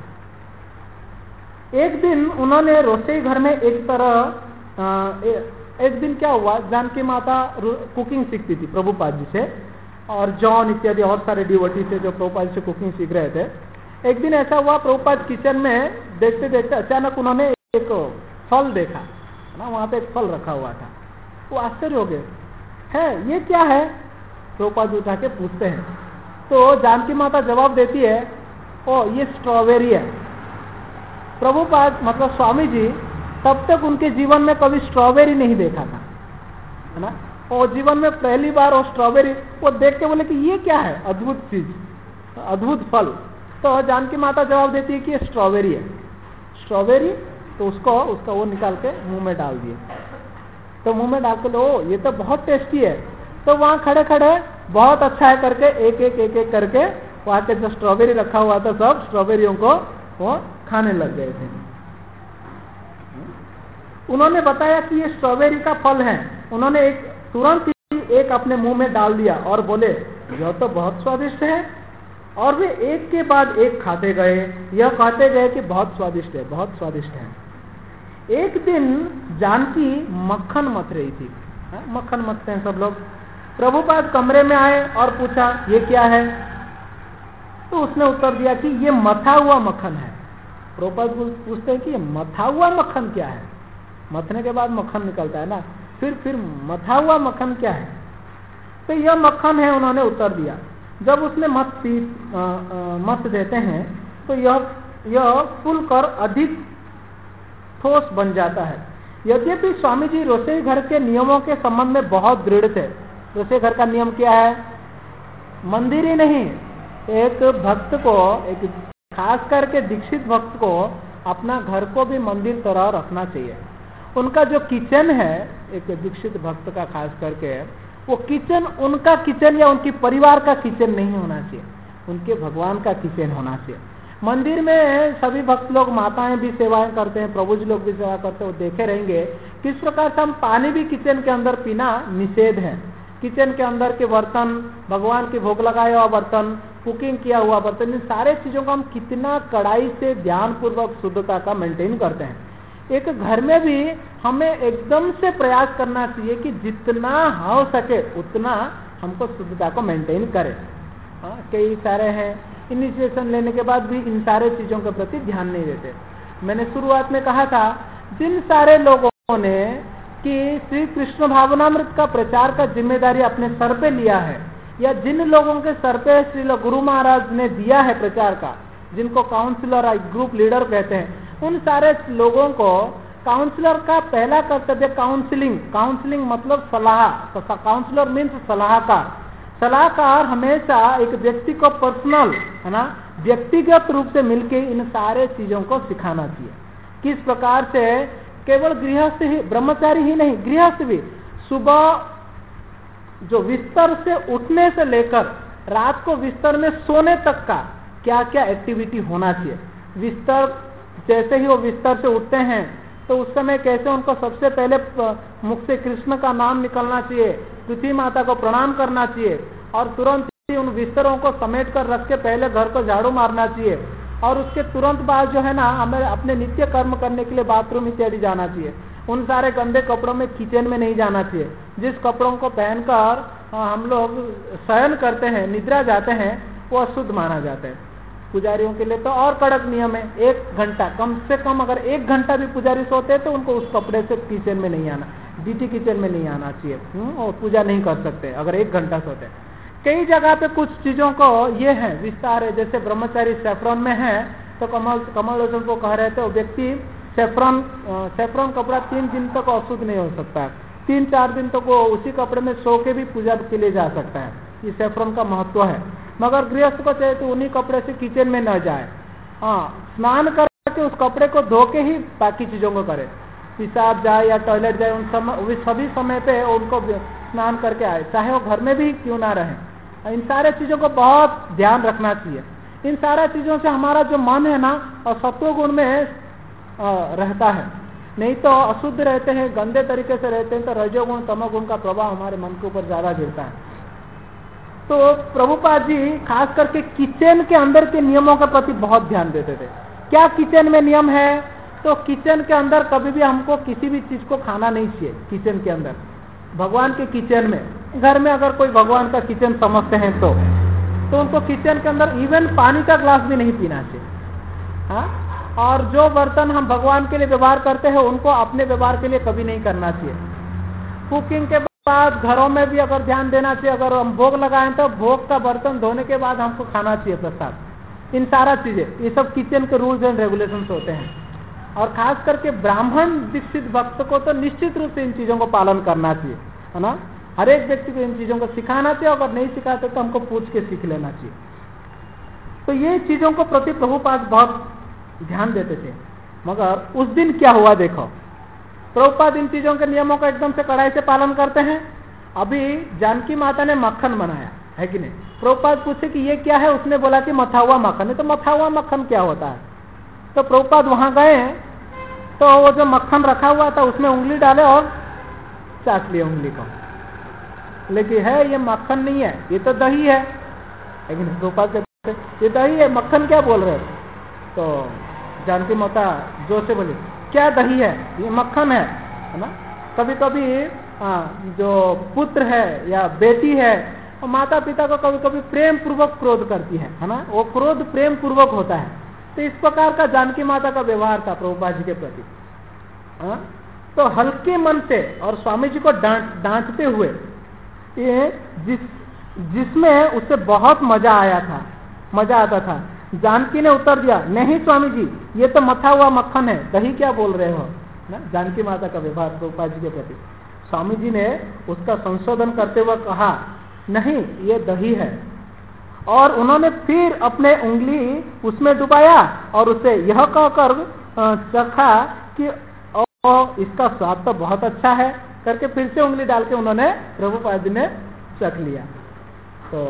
A: एक दिन उन्होंने रसोई घर में एक तरह एक दिन क्या हुआ, जानकी माता कुकिंग सीखती थी प्रभुपाद जी से, और जॉन इत्यादि और सारे डिवोटी से जो प्रभुपाद जी से कुकिंग सीख रहे थे। एक दिन ऐसा हुआ, प्रभुपाद किचन में देखते देखते अचानक उन्होंने एक फल देखा ना, वहां पे एक फल रखा हुआ था। वो आश्चर्य हो गए, है ये क्या है, प्रभुपाद उठा के पूछते हैं। तो जानकी माता जवाब देती है, ओ ये स्ट्रॉबेरी है। प्रभुपाद मतलब स्वामी जी तब तक उनके जीवन में कभी स्ट्रॉबेरी नहीं देखा था, है ना, और जीवन में पहली बार वो स्ट्रॉबेरी वो देख के बोले कि ये क्या है, अद्भुत चीज, अद्भुत फल। तो जानकी माता जवाब देती है कि ये स्ट्रॉबेरी है। स्ट्रॉबेरी, तो उसको उसका वो निकाल के मुंह में डाल दिए। तो मुंह में डाल के लो, ये तो बहुत टेस्टी है। तो वहां खड़े खड़े बहुत अच्छा है करके एक एक एक एक करके वहां के जो स्ट्रॉबेरी रखा हुआ था सब स्ट्रॉबेरियों को वो खाने लग गए थे। उन्होंने बताया कि ये स्ट्रॉबेरी का फल है। उन्होंने एक तुरंत ही एक अपने मुंह में डाल दिया और बोले यह तो बहुत स्वादिष्ट है। और वे एक के बाद एक खाते गए, यह कहते गए कि बहुत स्वादिष्ट है, बहुत स्वादिष्ट है। एक दिन जानकी मक्खन मथ रही थी, हा? मक्खन मथते हैं सब लोग। प्रभुपाद कमरे में आए और पूछा ये क्या है, तो उसने उत्तर दिया कि ये मथा हुआ मक्खन है। प्रभुपाद पूछते हैं कि ये मथा हुआ मक्खन क्या है, मथने के बाद मक्खन निकलता है ना, फिर फिर मथा हुआ मक्खन क्या है। तो यह मक्खन है, उन्होंने उत्तर दिया। जब उसमें मथ पी मथ देते हैं तो यह यह फूलकर अधिक ठोस बन जाता है। यद्यपि स्वामी जी रसोई घर के नियमों के संबंध में बहुत दृढ़ थे। रसोई घर का नियम क्या है, मंदिर ही नहीं, एक भक्त को, एक खास करके दीक्षित भक्त को अपना घर को भी मंदिर तरह रखना चाहिए। उनका जो किचन है, एक दीक्षित भक्त का खास करके, वो किचन उनका किचन या उनकी परिवार का किचन नहीं होना चाहिए, उनके भगवान का किचन होना चाहिए। मंदिर में सभी भक्त लोग, माताएं भी सेवाएं करते हैं, प्रभु जी लोग भी सेवा करते हैं, वो देखे रहेंगे किस प्रकार से हम पानी भी किचन के अंदर पीना निषेध है। किचन के अंदर के बर्तन, भगवान के भोग लगाया हुआ बर्तन, कुकिंग किया हुआ बर्तन, इन सारे चीजों को हम कितना कड़ाई से ध्यान पूर्वक शुद्धता का मेंटेन करते हैं। एक घर में भी हमें एकदम से प्रयास करना चाहिए कि जितना हो सके उतना हमको शुद्धता को मेंटेन करें। हाँ, कई सारे हैं इनिशिएशन लेने के बाद भी इन सारे चीजों के प्रति ध्यान नहीं देते। मैंने शुरुआत में कहा था, जिन सारे लोगों ने कि श्री कृष्ण भावनामृत का प्रचार का जिम्मेदारी अपने सर पे लिया है, या जिन लोगों के सर पे श्री गुरु महाराज ने दिया है प्रचार का, जिनको काउंसलर ग्रुप लीडर कहते हैं, उन सारे लोगों को काउंसलर का पहला कर्तव्य काउंसलिंग, काउंसलिंग मतलब सलाह, काउंसलर मीन्स सलाहकार। सलाहकार हमेशा एक व्यक्ति को पर्सनल, है ना, व्यक्तिगत रूप से मिलके इन सारे चीजों को सिखाना चाहिए। किस प्रकार से केवल गृहस्थ ही, ब्रह्मचारी ही नहीं, गृहस्थ भी सुबह जो बिस्तर से उठने से लेकर रात को बिस्तर में सोने तक का क्या क्या एक्टिविटी होना चाहिए। बिस्तर जैसे ही वो बिस्तर से उठते हैं तो उस समय कैसे उनको सबसे पहले मुख से कृष्ण का नाम निकलना चाहिए, पृथ्वी माता को प्रणाम करना चाहिए, और तुरंत ही उन बिस्तरों को समेट कर रख के पहले घर को झाड़ू मारना चाहिए, और उसके तुरंत बाद जो है ना हमें अपने नित्य कर्म करने के लिए बाथरूम इत्यादि जाना चाहिए। उन सारे गंदे कपड़ों में किचन में नहीं जाना चाहिए। जिस कपड़ों को पहनकर हम लोग शयन करते हैं, निद्रा जाते हैं, वो अशुद्ध माना जाता है। पुजारियों के लिए तो और कड़क नियम है, एक घंटा कम से कम, अगर एक घंटा भी पुजारी सोते हैं तो उनको उस कपड़े से किचन में नहीं आना, डीटी किचन में नहीं आना चाहिए, और पूजा नहीं कर सकते अगर एक घंटा सोते हैं। कई जगह पे कुछ चीजों को ये है विस्तार है, जैसे ब्रह्मचारी सेफ्रॉन में है तो कमल कमल लोचन को कह रहे थे वो व्यक्ति सेफ्रॉन सेफ्रॉन कपड़ा तीन दिन तक अशुद्ध नहीं हो सकता है। तीन चार दिन तक वो उसी कपड़े में सो के भी पूजा के लिए जा सकता है। ये सेफ्रॉन का महत्व है। मगर गृहस्थ को चाहे तो उन्हीं कपड़े से किचन में न जाए, हाँ स्नान करके उस कपड़े को धो के ही बाकी चीजों को करे। पेशाब जाए या टॉयलेट जाए, उन समय सभी समय पे उनको स्नान करके आए, चाहे वो घर में भी क्यों ना रहे। इन सारे चीजों को बहुत ध्यान रखना चाहिए। इन सारा चीजों से हमारा जो मन है ना और सत्व गुण में रहता है, नहीं तो अशुद्ध रहते हैं, गंदे तरीके से रहते हैं, तो रजोगुण तमोगुण का प्रभाव हमारे मन के ऊपर ज्यादा गिरता है। तो प्रभुपाद जी खास करके किचन के अंदर के नियमों के प्रति बहुत ध्यान देते थे। क्या किचन में नियम है? तो किचन के अंदर कभी भी हमको किसी भी चीज को खाना नहीं चाहिए। किचन के अंदर, भगवान के किचन में, घर में अगर कोई भगवान का किचन समझते हैं तो तो उनको किचन के अंदर इवन पानी का ग्लास भी नहीं पीना चाहिए। हाँ, और जो बर्तन हम भगवान के लिए व्यवहार करते हैं उनको अपने व्यवहार के लिए कभी नहीं करना चाहिए। कुकिंग के बाद घरों में भी अगर ध्यान देना चाहिए, अगर हम भोग लगाएं तो भोग का बर्तन धोने के बाद हमको खाना चाहिए प्रसाद। इन सारा चीजें, ये सब किचन के रूल्स एंड रेगुलेशंस होते हैं। और खास करके ब्राह्मण दीक्षित भक्त को तो निश्चित रूप से इन चीजों को पालन करना चाहिए, है ना। हर एक व्यक्ति को इन चीजों को सिखाना चाहिए, अगर नहीं सिखाते तो हमको पूछ के सीख लेना चाहिए। तो ये चीजों को प्रति प्रभुपाद बहुत ध्यान देते थे। मगर उस दिन क्या हुआ देखो, प्रभुपाद इन चीजों के नियमों का एकदम से कड़ाई से पालन करते हैं। अभी जानकी माता ने मक्खन बनाया है कि नहीं, प्रभुपाद पूछे कि ये क्या है, उसने बोला कि मथा हुआ मक्खन है। तो मथा हुआ मक्खन क्या होता है? तो प्रभुपाद वहां गए तो वो जो मक्खन रखा हुआ था उसमें उंगली डाले और चाट लिए उंगली को, लेकिन है ये मक्खन नहीं है, ये तो दही है। लेकिन प्रभुपाद कहते ये दही है, मक्खन क्या बोल रहे हो? तो जानकी माता जोर से बोली क्या दही है, ये मक्खन है, है ना। कभी कभी आ, जो पुत्र है या बेटी है और माता पिता को कभी कभी प्रेम पूर्वक क्रोध करती है, है ना। वो क्रोध प्रेम पूर्वक होता है। तो इस प्रकार का जानकी माता का व्यवहार था प्रभुपाद जी के प्रति। आ? तो हल्के मन से और स्वामी जी को डांट डांटते हुए, ये जिस जिसमें उसे बहुत मजा आया था, मजा आता था। जानकी ने उत्तर दिया, नहीं स्वामी जी, ये तो मथा हुआ मक्खन है, दही क्या बोल रहे हो, ना। जानकी माता का व्यवहार प्रभुपाद जी के प्रति। स्वामी जी ने उसका संशोधन करते हुए कहा, नहीं ये दही है। और उन्होंने फिर अपने उंगली उसमें डुबाया और उसे यह कहकर चखा कि ओ इसका स्वाद तो बहुत अच्छा है करके फिर से उंगली डाल के उन्होंने प्रभुपाद जी ने चख लिया। तो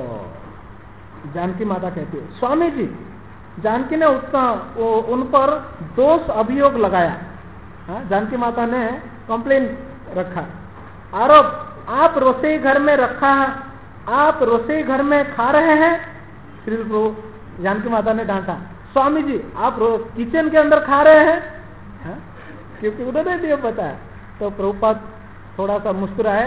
A: जानकी माता कहती है, स्वामी जी, जानकी ने उसका उन पर दोष अभियोग लगाया। हाँ, जानकी माता ने कंप्लेन रखा, आरोप, आप रसोई घर में रखा, आप रसोई घर में खा रहे हैं। श्री प्रभु जानकी माता ने डांटा, स्वामी जी आप किचन के अंदर खा रहे हैं, हाँ? क्योंकि उन्होंने दिया पता है। तो प्रभुपाद थोड़ा सा मुस्कुराए,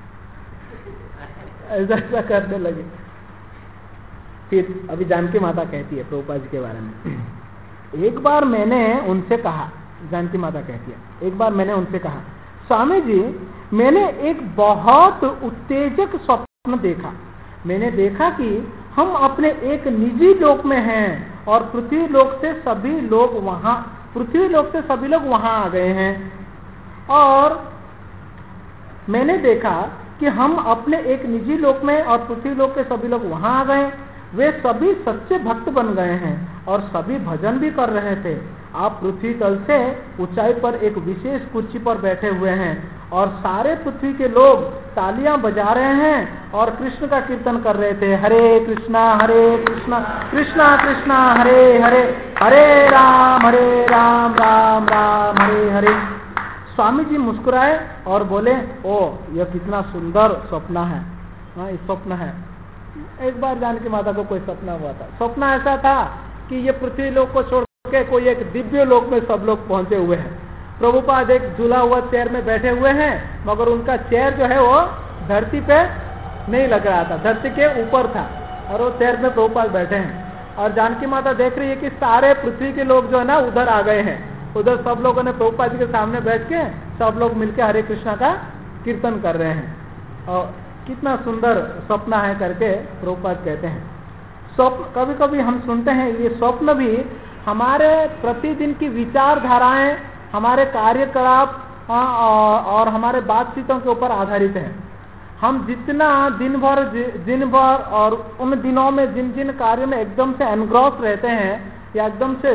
A: ऐसा ऐसा करने लगे। फिर अभी जानकी माता कहती है प्रभुपाद जी के बारे में, एक बार मैंने उनसे कहा, जानकी माता कहती है, एक बार मैंने उनसे कहा, स्वामी जी मैंने एक बहुत उत्तेजक स्वप्न देखा। मैंने देखा कि हम अपने एक निजी लोक में हैं और पृथ्वी लोक से सभी लोग वहां पृथ्वी लोक से सभी लोग वहां आ गए हैं। और मैंने देखा कि हम अपने एक निजी लोक में और पृथ्वी लोक के सभी लोग वहां आ गए। वे सभी सच्चे भक्त बन गए हैं और सभी भजन भी कर रहे थे। आप पृथ्वी तल से ऊंचाई पर एक विशेष कुर्सी पर बैठे हुए हैं और सारे पृथ्वी के लोग तालियां बजा रहे हैं और कृष्ण का कीर्तन कर रहे थे। हरे कृष्णा हरे कृष्णा कृष्णा कृष्णा हरे हरे, हरे राम हरे राम राम राम हरे हरे। स्वामी जी मुस्कुराए और बोले, ओ यह कितना सुंदर स्वप्न है। हाँ, ये स्वप्न है। एक बार जानकी माता को कोई सपना हुआ था। सपना ऐसा था कि ये पृथ्वी लोक को छोड़ के कोई एक दिव्य लोक में सब लोग पहुंचे हुए हैं। प्रभुपाद एक झूला हुआ चेयर में बैठे हुए हैं, मगर उनका चेयर जो है वो धरती पे नहीं लग रहा था, धरती के ऊपर था और वो चेयर में प्रभुपाद बैठे हैं। और जानकी माता देख रही है कि सारे पृथ्वी के लोग जो है ना उधर आ गए हैं। उधर सब लोगों ने प्रभुपाद जी के सामने बैठ के सब लोग मिलकर हरे कृष्णा का कीर्तन कर रहे हैं। और कितना सुंदर स्वप्न है करके प्रभुपाद कहते हैं। स्वप्न कभी कभी हम सुनते हैं, ये स्वप्न भी हमारे प्रतिदिन की विचारधाराएं, हमारे कार्यकलाप और हमारे बातचीतों के ऊपर आधारित है। हम जितना दिन भर दिन भर और उन दिनों में जिन जिन कार्यों में एकदम से एनग्रॉस रहते हैं या एकदम से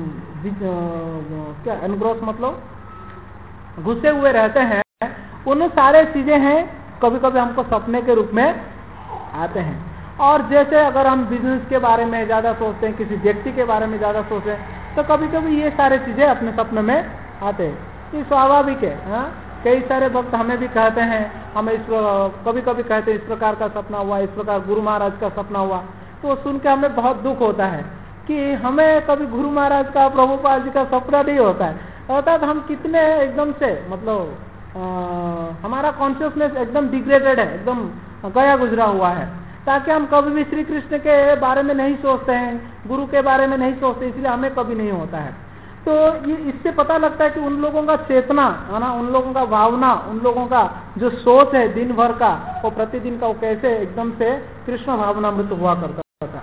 A: क्या एनग्रॉस मतलब घुसे हुए रहते हैं, उन सारे चीजें हैं कभी कभी हमको सपने के रूप में आते हैं। और जैसे अगर हम बिजनेस के बारे में ज्यादा सोचते हैं, किसी व्यक्ति के बारे में ज्यादा सोचते हैं, तो कभी कभी ये सारे चीजें अपने सपने में आते हैं। ये स्वाभाविक है। हा? कई सारे भक्त हमें भी कहते हैं, हमें इस कभी कभी कहते हैं इस प्रकार का सपना हुआ, इस प्रकार गुरु महाराज का सपना हुआ, तो सुन के हमें बहुत दुख होता है कि हमें कभी गुरु महाराज का, प्रभुपाद जी का सपना नहीं होता है। अर्थात हम कितने एकदम से मतलब आ, हमारा कॉन्शियसनेस एकदम डिग्रेडेड है, एकदम गया गुजरा हुआ है, ताकि हम कभी भी श्री कृष्ण के बारे में नहीं सोचते हैं, गुरु के बारे में नहीं सोचते, इसलिए हमें कभी नहीं होता है। तो ये इससे पता लगता है कि उन लोगों का चेतना है ना, उन लोगों का भावना, उन लोगों का जो सोच है दिन भर का, वो प्रतिदिन का वो कैसे एकदम से कृष्ण भावनामृत हुआ करता था।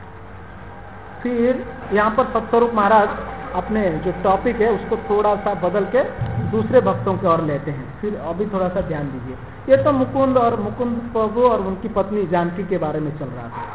A: फिर यहाँ पर सत्स्वरूप महाराज अपने जो टॉपिक है उसको थोड़ा सा बदल के दूसरे भक्तों की ओर लेते हैं। फिर अभी थोड़ा सा ध्यान दीजिए। ये तो मुकुंद और मुकुंद प्रभु और उनकी पत्नी जानकी के बारे में चल रहा था।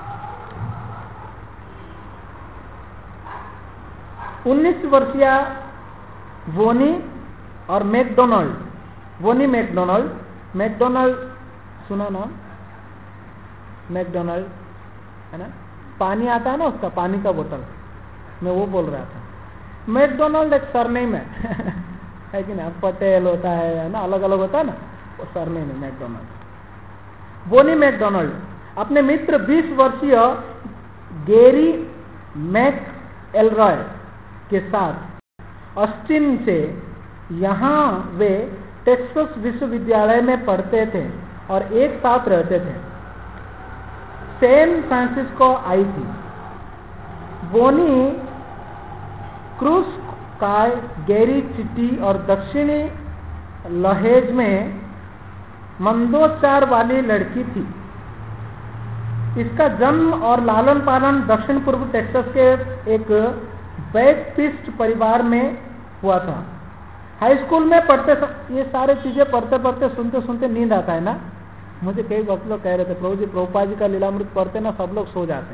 A: उन्नीस वर्षीय वोनी और मैकडोनाल्ड, वोनी मैकडोनाल्ड, मैकडोनाल्ड सुना ना, मैकडोनाल्ड है ना, पानी आता है ना उसका, पानी का बोतल, मैं वो बोल रहा था। मैकडोनाल्ड एक सरनेम है है कि ना, पटेल होता है ना, अलग अलग होता है ना, वो सरनेम है मैकडोनाल्ड। वोनी मैकडोनाल्ड अपने मित्र बीस वर्षीय गैरी मैक एलरॉय के साथ ऑस्टिन से यहाँ वे टेक्सास विश्वविद्यालय में पढ़ते थे और एक साथ रहते थे। सैन फ्रांसिस्को आई थी। बोनी क्रूज का गैरी सिटी और दक्षिणी लहेज में मंदोचार वाली लड़की थी। इसका जन्म और लालन पालन दक्षिण पूर्व टेक्सास के एक बैप्टिस्ट परिवार में हुआ था। हाई स्कूल में पढ़ते, ये सारे चीजें पढ़ते पढ़ते सुनते सुनते नींद आता है ना। मुझे कई वक्त लोग कह रहे थे, प्रभु जी प्रभुपाद जी का लीलामृत पढ़ते ना सब लोग सो जाते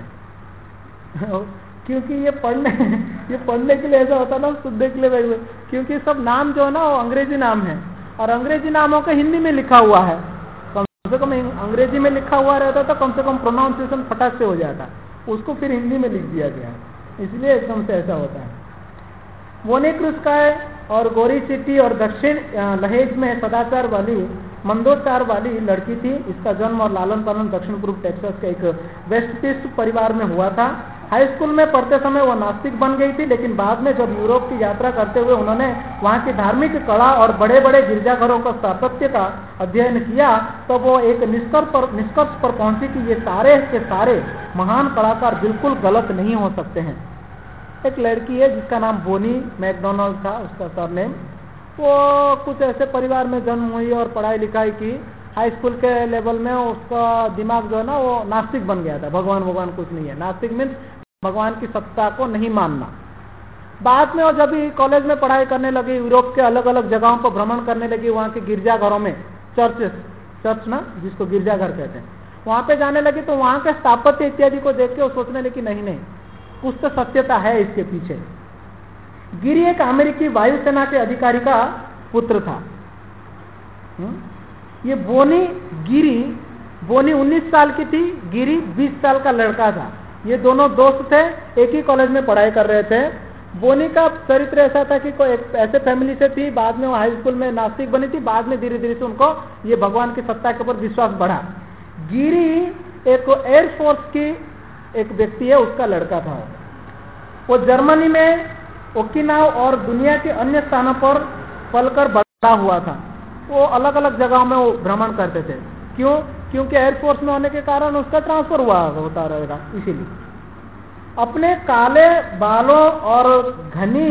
A: हैं क्योंकि ये पढ़ने ये पढ़ने के लिए ऐसा होता ना, सुनने के लिए वही, क्योंकि सब नाम जो है ना वो अंग्रेजी नाम है और अंग्रेजी नामों का हिंदी में लिखा हुआ है। कम से कम अंग्रेजी में लिखा हुआ रहता तो कम से कम प्रोनाउंसिएशन फटाक से हो जाता, उसको फिर हिंदी में लिख दिया गया है, इसलिए एकदम से ऐसा होता है। वोनेक्रुस्काय और गोरी सिटी और दक्षिण लहेज में सदाचार वाली मंदोचार वाली लड़की थी। इसका जन्म और लालन पालन दक्षिण पूर्व टेक्सास के एक वेस्टपिस्ट परिवार में हुआ था। हाई स्कूल में पढ़ते समय वह नास्तिक बन गई थी, लेकिन बाद में जब यूरोप की यात्रा करते हुए उन्होंने वहां की धार्मिक कला और बड़े बड़े गिरजाघरों का स्थापत्य का अध्ययन किया, तो वो एक निष्कर्ष पर निष्कर्ष पर पहुंची कि ये सारे के सारे महान कलाकार बिल्कुल गलत नहीं हो सकते हैं। एक लड़की है जिसका नाम बोनी मैकडोनाल्ड था, उसका सरनेम। वो कुछ ऐसे परिवार में जन्म हुई और पढ़ाई लिखाई की। हाई स्कूल के लेवल में उसका दिमाग जो है ना वो नास्तिक बन गया था। भगवान भगवान कुछ नहीं है, नास्तिक मीन्स भगवान की सत्ता को नहीं मानना। बाद में वो जब भी कॉलेज में पढ़ाई करने लगी, यूरोप के अलग अलग जगहों पर भ्रमण करने लगी, वहाँ के गिरजाघरों में, चर्चेस, चर्च ना जिसको गिरजाघर कहते हैं, वहाँ पे जाने लगी तो वहाँ के स्थापत्य इत्यादि को देख के वो सोचने लगी नहीं नहीं कुछ तो सत्यता है इसके पीछे। गिरी एक अमेरिकी वायुसेना के अधिकारी का पुत्र था। हुँ? ये बोनी गिरी बोनी उन्नीस साल की थी, गिरी बीस साल का लड़का था। ये दोनों दोस्त थे, एक ही कॉलेज में पढ़ाई कर रहे थे। बोनी का चरित्र ऐसा था कि कोई एक ऐसे फैमिली से थी, बाद में वो हाई स्कूल में नास्तिक बनी थी, बाद में धीरे धीरे से उनको ये भगवान की सत्ता के ऊपर विश्वास बढ़ा। गिरी एक एयरफोर्स की एक व्यक्ति है, उसका लड़का था। वो जर्मनी में ओकिनावा और दुनिया के अन्य स्थानों पर पलकर बड़ा हुआ था। वो अलग अलग जगहों में वो भ्रमण करते थे। क्यों? क्योंकि एयरफोर्स में होने के कारण उसका ट्रांसफर हुआ होता रहेगा, इसीलिए। अपने काले बालों और घनी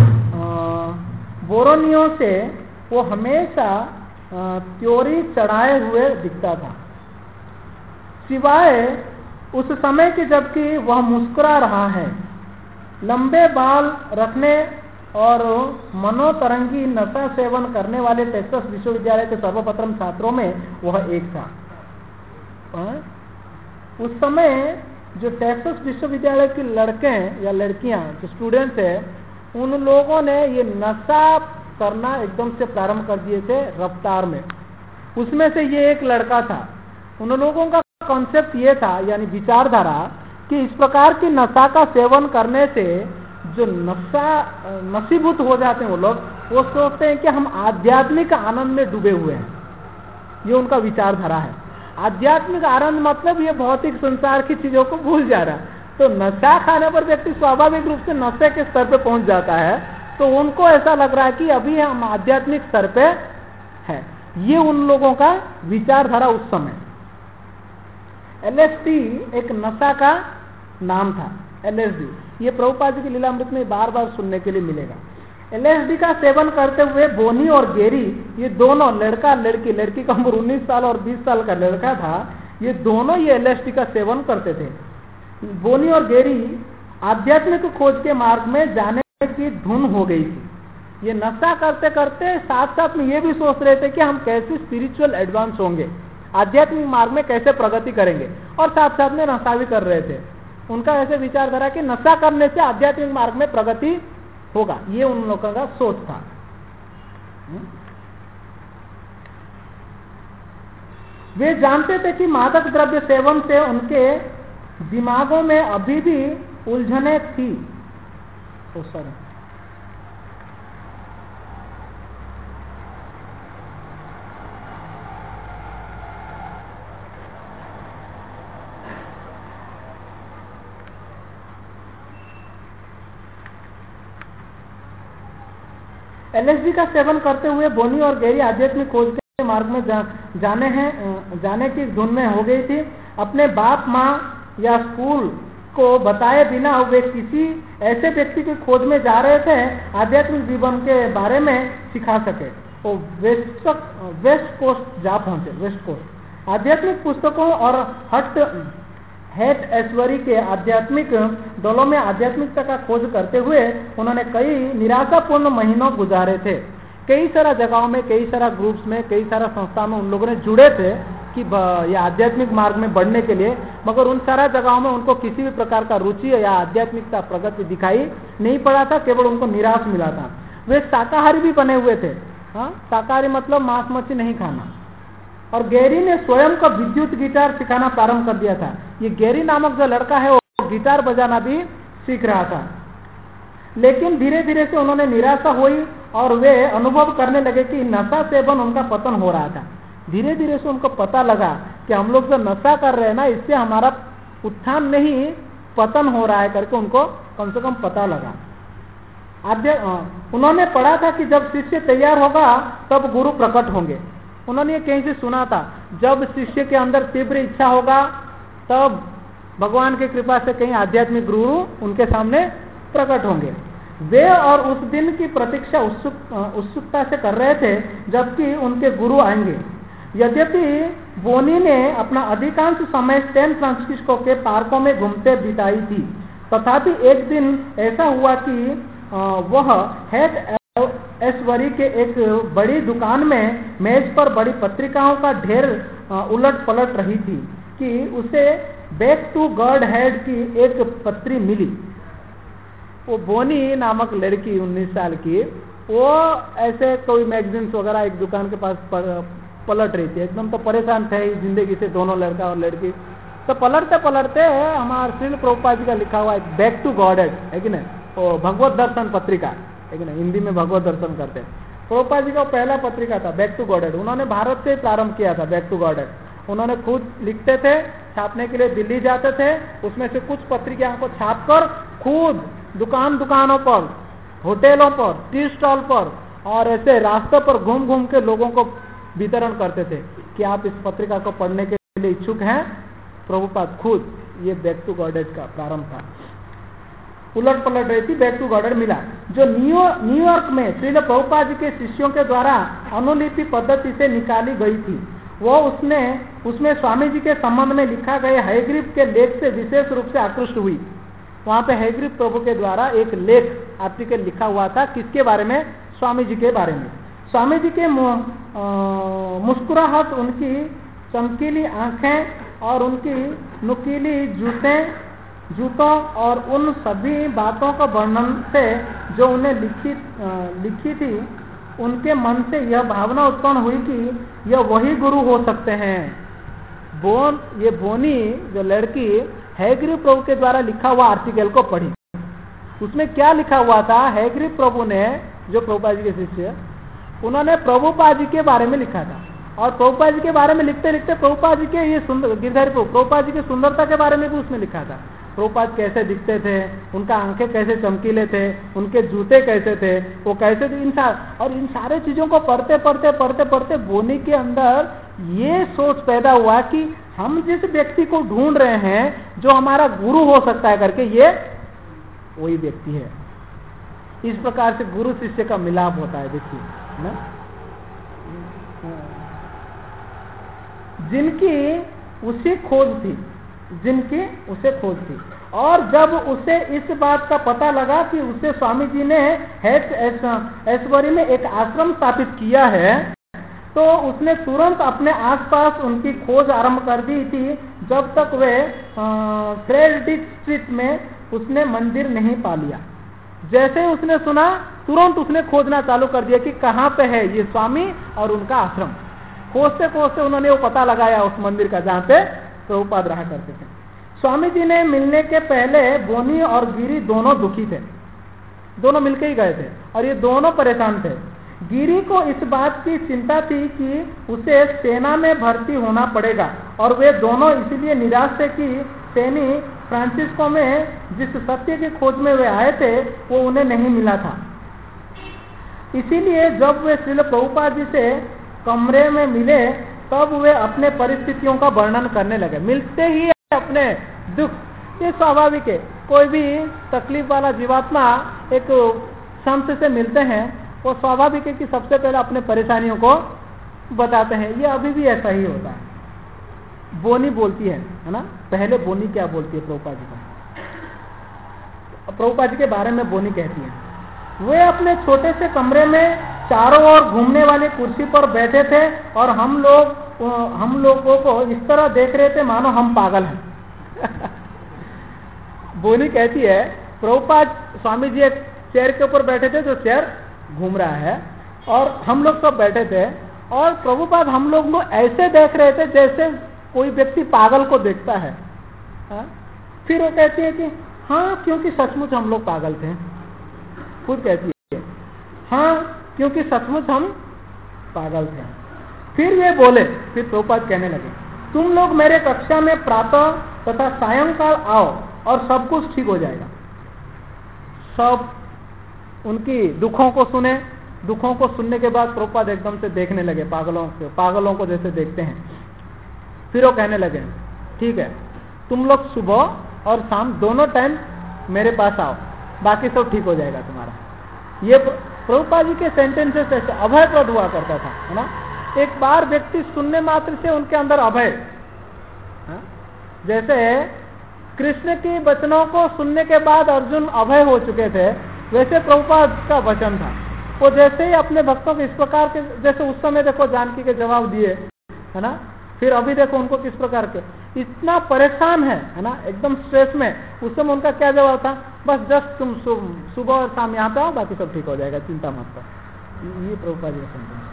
A: बोरोनियों से वो हमेशा त्योरी चढ़ाए हुए दिखता था, सिवाय उस समय की जबकि वह मुस्कुरा रहा है। लंबे बाल रखने और मनोतरंगी नशा सेवन करने वाले टेक्सास विश्वविद्यालय के सर्वप्रथम छात्रों में वह एक था। उस समय जो टेक्सास विश्वविद्यालय के लड़के या लड़कियां जो स्टूडेंट्स है, उन लोगों ने ये नशा करना एकदम से प्रारंभ कर दिए थे रफ्तार में। उसमें से ये एक लड़का था। उन लोगों का कॉन्सेप्ट ये था, यानी विचारधारा, कि इस प्रकार की नशा का सेवन करने से जो नशा नशीभूत हो जाते हैं वो लोग, वो सोचते हैं कि हम आध्यात्मिक आनंद में डूबे हुए हैं। ये उनका विचारधारा है। आध्यात्मिक आनंद मतलब ये भौतिक संसार की चीजों को भूल जा रहा है। तो नशा खाने पर व्यक्ति स्वाभाविक रूप से नशे के स्तर पे पहुंच जाता है, तो उनको ऐसा लग रहा है कि अभी हम आध्यात्मिक स्तर पे है। ये उन लोगों का विचारधारा उस समय। एलएसडी एक नशा का नाम था। एलएसडी ये प्रभुपाद जी की लीलामृत में बार बार सुनने के लिए मिलेगा। एलएसडी का सेवन करते हुए बोनी और गेरी, ये दोनों, लड़का लड़की, लड़की का उम्र उन्नीस साल और बीस साल का लड़का था, ये दोनों ये एलएसडी का सेवन करते थे। बोनी और गेरी आध्यात्मिक खोज के मार्ग में जाने की धुन हो गई थी। ये नशा करते करते साथ साथ में ये भी सोच रहे थे कि हम कैसे स्पिरिचुअल एडवांस होंगे, आध्यात्मिक मार्ग में कैसे प्रगति करेंगे, और साथ साथ में नशा भी कर रहे थे। उनका ऐसे विचारधारा कि नशा करने से आध्यात्मिक मार्ग में प्रगति होगा, ये उन लोगों का सोच था। वे जानते थे कि मादक द्रव्य सेवन से उनके दिमागों में अभी भी उलझने थी। ओ सॉरी एलएसडी का सेवन करते हुए बोनी और गेरी आध्यात्मिक खोज के मार्ग में जा, जाने हैं जाने की धुन में हो गई थी। अपने बाप माँ या स्कूल को बताए बिना वे किसी ऐसे व्यक्ति की खोज में जा रहे थे आध्यात्मिक जीवन के बारे में सिखा सके। वो वेस्ट वेस्ट कोस्ट जा पहुंचे। वेस्ट कोस्ट आध्यात्मिक पुस्तकों और हट हेट ऐश्वरी के आध्यात्मिक दलों में आध्यात्मिकता का खोज करते हुए उन्होंने कई निराशापूर्ण महीनों गुजारे थे। कई सारा जगहों में, कई सारा ग्रुप्स में, कई सारा संस्था में उन लोगों ने जुड़े थे कि ये आध्यात्मिक मार्ग में बढ़ने के लिए, मगर उन सारा जगहों में उनको किसी भी प्रकार का रुचि या आध्यात्मिकता प्रगति दिखाई नहीं पड़ा था, केवल उनको निराश मिला था। वे शाकाहारी भी बने हुए थे। हाँ, शाकाहारी मतलब मांस मच्छी नहीं खाना। और गैरी ने स्वयं को विद्युत गिटार सिखाना प्रारंभ कर दिया था। ये गैरी नामक जो लड़का है वो गिटार बजाना भी सीख रहा था। लेकिन धीरे धीरे से उन्होंने निराशा हुई और वे अनुभव करने लगे कि नशा सेवन उनका पतन हो रहा था। धीरे धीरे से उनको पता लगा कि हम लोग जो नशा कर रहे हैं ना, इससे हमारा उत्थान नहीं पतन हो रहा है करके उनको कम से कम पता लगा। आद्य उन्होंने पढ़ा था कि जब शिष्य तैयार होगा तब गुरु प्रकट होंगे। उन्होंने ये कहीं से सुना था, जब शिष्य के अंदर तीव्र इच्छा होगा तब भगवान की कृपा से कहीं आध्यात्मिक गुरु उनके सामने प्रकट होंगे। वे और उस दिन की प्रतीक्षा उत्सुक उत्सुकता से कर रहे थे जबकि उनके गुरु आएंगे। यद्यपि बोनी ने अपना अधिकांश समय सैन फ्रांसिस्को के पार्कों में घूमते बिताई थी, तथापि एक दिन ऐसा हुआ कि वह हेट ऐश्वरी के एक बड़ी दुकान में मेज पर बड़ी पत्रिकाओं का ढेर उलट पलट रही थी कि उसे बैक टू गॉड हेड की एक पत्री मिली। वो बोनी नामक लड़की उन्नीस साल की, वो ऐसे कोई मैगजीन्स वगैरह एक दुकान के पास पलट रही थी। एकदम तो परेशान थे जिंदगी से दोनों, लड़का और लड़की। तो पलटते पलटते हमारे श्रील प्रभुपाद जी का लिखा हुआ एक बैक टू गॉड हेड है कि नहीं, वो भगवत दर्शन पत्रिका है कि नहीं, हिंदी में भगवत दर्शन करते हैं। प्रभुपाद जी का पहला पत्रिका था बैक टू गॉडेड। उन्होंने भारत से प्रारंभ किया था बैक टू गॉडेड। उन्होंने खुद लिखते थे, छापने के लिए दिल्ली जाते थे, उसमें से कुछ पत्रिकाओं को छापकर खुद दुकान दुकानों पर, होटलों पर, टी स्टॉल पर और ऐसे रास्तों पर घूम घूम के लोगों को वितरण करते थे कि आप इस पत्रिका को पढ़ने के लिए इच्छुक हैं। प्रभुपाद खुद, ये बैक टू गॉडेड का प्रारंभ था। उलट पलट रही थी, बैक टू गॉडेड मिला, जो न्यूयॉर्क में श्रील प्रभुपाद जी के शिष्यों के द्वारा अनुलिपि पद्धति से निकाली गई थी। वो उसने उसमें स्वामी जी के संबंध में लिखा गया हयग्रीव के लेख से विशेष रूप से आकृष्ट हुई। वहां पे हैग्रीव प्रभु के द्वारा एक लेख आर्टिकल लिखा हुआ था। किसके बारे में? स्वामी जी के बारे में। स्वामी जी के मुस्कुराहट, उनकी चमकीली आंखें और उनकी नुकीली जूते जूतों और उन सभी बातों का वर्णन से जो उन्हें लिखी लिखी थी, उनके मन से यह भावना उत्पन्न हुई कि यह वही गुरु हो सकते हैं। बोन ये बोनी जो लड़की हैग्रीव प्रभु के द्वारा लिखा हुआ आर्टिकल को पढ़ी। उसमें क्या लिखा हुआ था? हैग्रीव प्रभु ने, जो प्रभुपाद जी के शिष्य, उन्होंने प्रभुपाद जी के बारे में लिखा था। और प्रभुपाद जी के बारे में लिखते लिखते प्रभुपाद जी के ये सुंदर गिरधारी प्रभु प्रभुपाद जी की सुंदरता के बारे में भी उसमें लिखा था। प्रभुपाद कैसे दिखते थे, उनका आंखें कैसे चमकीले थे, उनके जूते कैसे थे, वो कैसे थे, इन सार और इन सारे चीजों को पढ़ते पढ़ते पढ़ते पढ़ते बोनी के अंदर ये सोच पैदा हुआ कि हम जिस व्यक्ति को ढूंढ रहे हैं जो हमारा गुरु हो सकता है करके, ये वही व्यक्ति है। इस प्रकार से गुरु शिष्य का मिलाप होता है। देखिए ना, जिनकी उसे खोज थी जिनकी उसे खोज थी और जब उसे इस बात का पता लगा कि उसे स्वामी जी ने ऐश्वरी में एक आश्रम स्थापित किया है, तो उसने तुरंत अपने आसपास उनकी खोज आरंभ कर दी थी। जब तक वे फ्रेडरिक स्ट्रीट में उसने मंदिर नहीं पा लिया। जैसे उसने सुना, तुरंत उसने खोजना चालू कर दिया कि कहाँ पे है ये स्वामी और उनका आश्रम। खोजते खोजते उन्होंने वो पता लगाया उस मंदिर का जहाँ पे प्रभुपाद रहा करते थे। स्वामी जी ने मिलने के पहले बोनी और गिरी दोनों दुखी थे। दोनों मिलके ही गए थे और ये दोनों परेशान थे। गिरी को इस बात की चिंता थी कि उसे सेना में भर्ती होना पड़ेगा और वे दोनों इसलिए निराश थे कि सैनी फ्रांसिस्को में जिस सत्य की खोज में वे आए थे वो उन्हें नहीं मिला था। इसीलिए जब वे श्रील प्रभुपाद जी से कमरे में मिले तब वे अपने परिस्थितियों का वर्णन करने लगे। मिलते ही अपने दुख, ये स्वाभाविक है। कोई भी तकलीफ वाला जीवात्मा एक संत से मिलते हैं, वो स्वाभाविक है कि सबसे पहले अपने परेशानियों को बताते हैं। ये अभी भी ऐसा ही होता है। बोनी बोलती है है ना, पहले बोनी क्या बोलती है प्रभुपाद जी का, प्रभुपाद जी के बारे में बोनी कहती है, वे अपने छोटे से कमरे में चारों ओर घूमने वाली कुर्सी पर बैठे थे और हम लोग हम लोगों को इस तरह देख रहे थे मानो हम पागल हैं। बोनी कहती है, प्रभुपाद स्वामी जी एक चेयर के ऊपर बैठे थे, जो चेयर घूम रहा है और हम लोग सब बैठे थे और प्रभुपाद हम लोग को ऐसे देख रहे थे जैसे कोई व्यक्ति पागल को देखता है। हा? फिर वो कहती है कि हाँ, क्योंकि सचमुच हम लोग पागल थे। खुद कहती है हाँ, क्योंकि सचमुच हम पागल थे। फिर ये बोले, फिर प्रभुपाद कहने लगे, तुम लोग मेरे कक्षा में प्रातः तथा सायंकाल आओ और सब कुछ ठीक हो जाएगा। सब उनकी दुखों को सुने। दुखों को सुनने के बाद प्रभुपाद एकदम से देखने लगे पागलों से, पागलों को जैसे देखते हैं। फिर वो कहने लगे, ठीक है, तुम लोग सुबह और शाम दोनों टाइम मेरे पास आओ, बाकी सब ठीक हो जाएगा तुम्हारा। ये प्रभुपाद जी के सेंटेंसेस ऐसे अभयप्रद हुआ करता था, है ना। एक बार व्यक्ति सुनने मात्र से उनके अंदर अभय, जैसे कृष्ण के वचनों को सुनने के बाद अर्जुन अभय हो चुके थे, वैसे प्रभुपाद का वचन था। वो जैसे ही अपने भक्तों को इस प्रकार के, जैसे उस समय देखो जानकी के जवाब दिए, है ना, फिर अभी देखो उनको किस प्रकार के, इतना परेशान है है ना, एकदम स्ट्रेस में। उस समय उनका क्या जवाब था, बस जस्ट तुम सुबह और शाम यहाँ पे आओ, बाकी सब ठीक हो जाएगा, चिंता मत करो। ये प्रभुपाद जी का संदेश।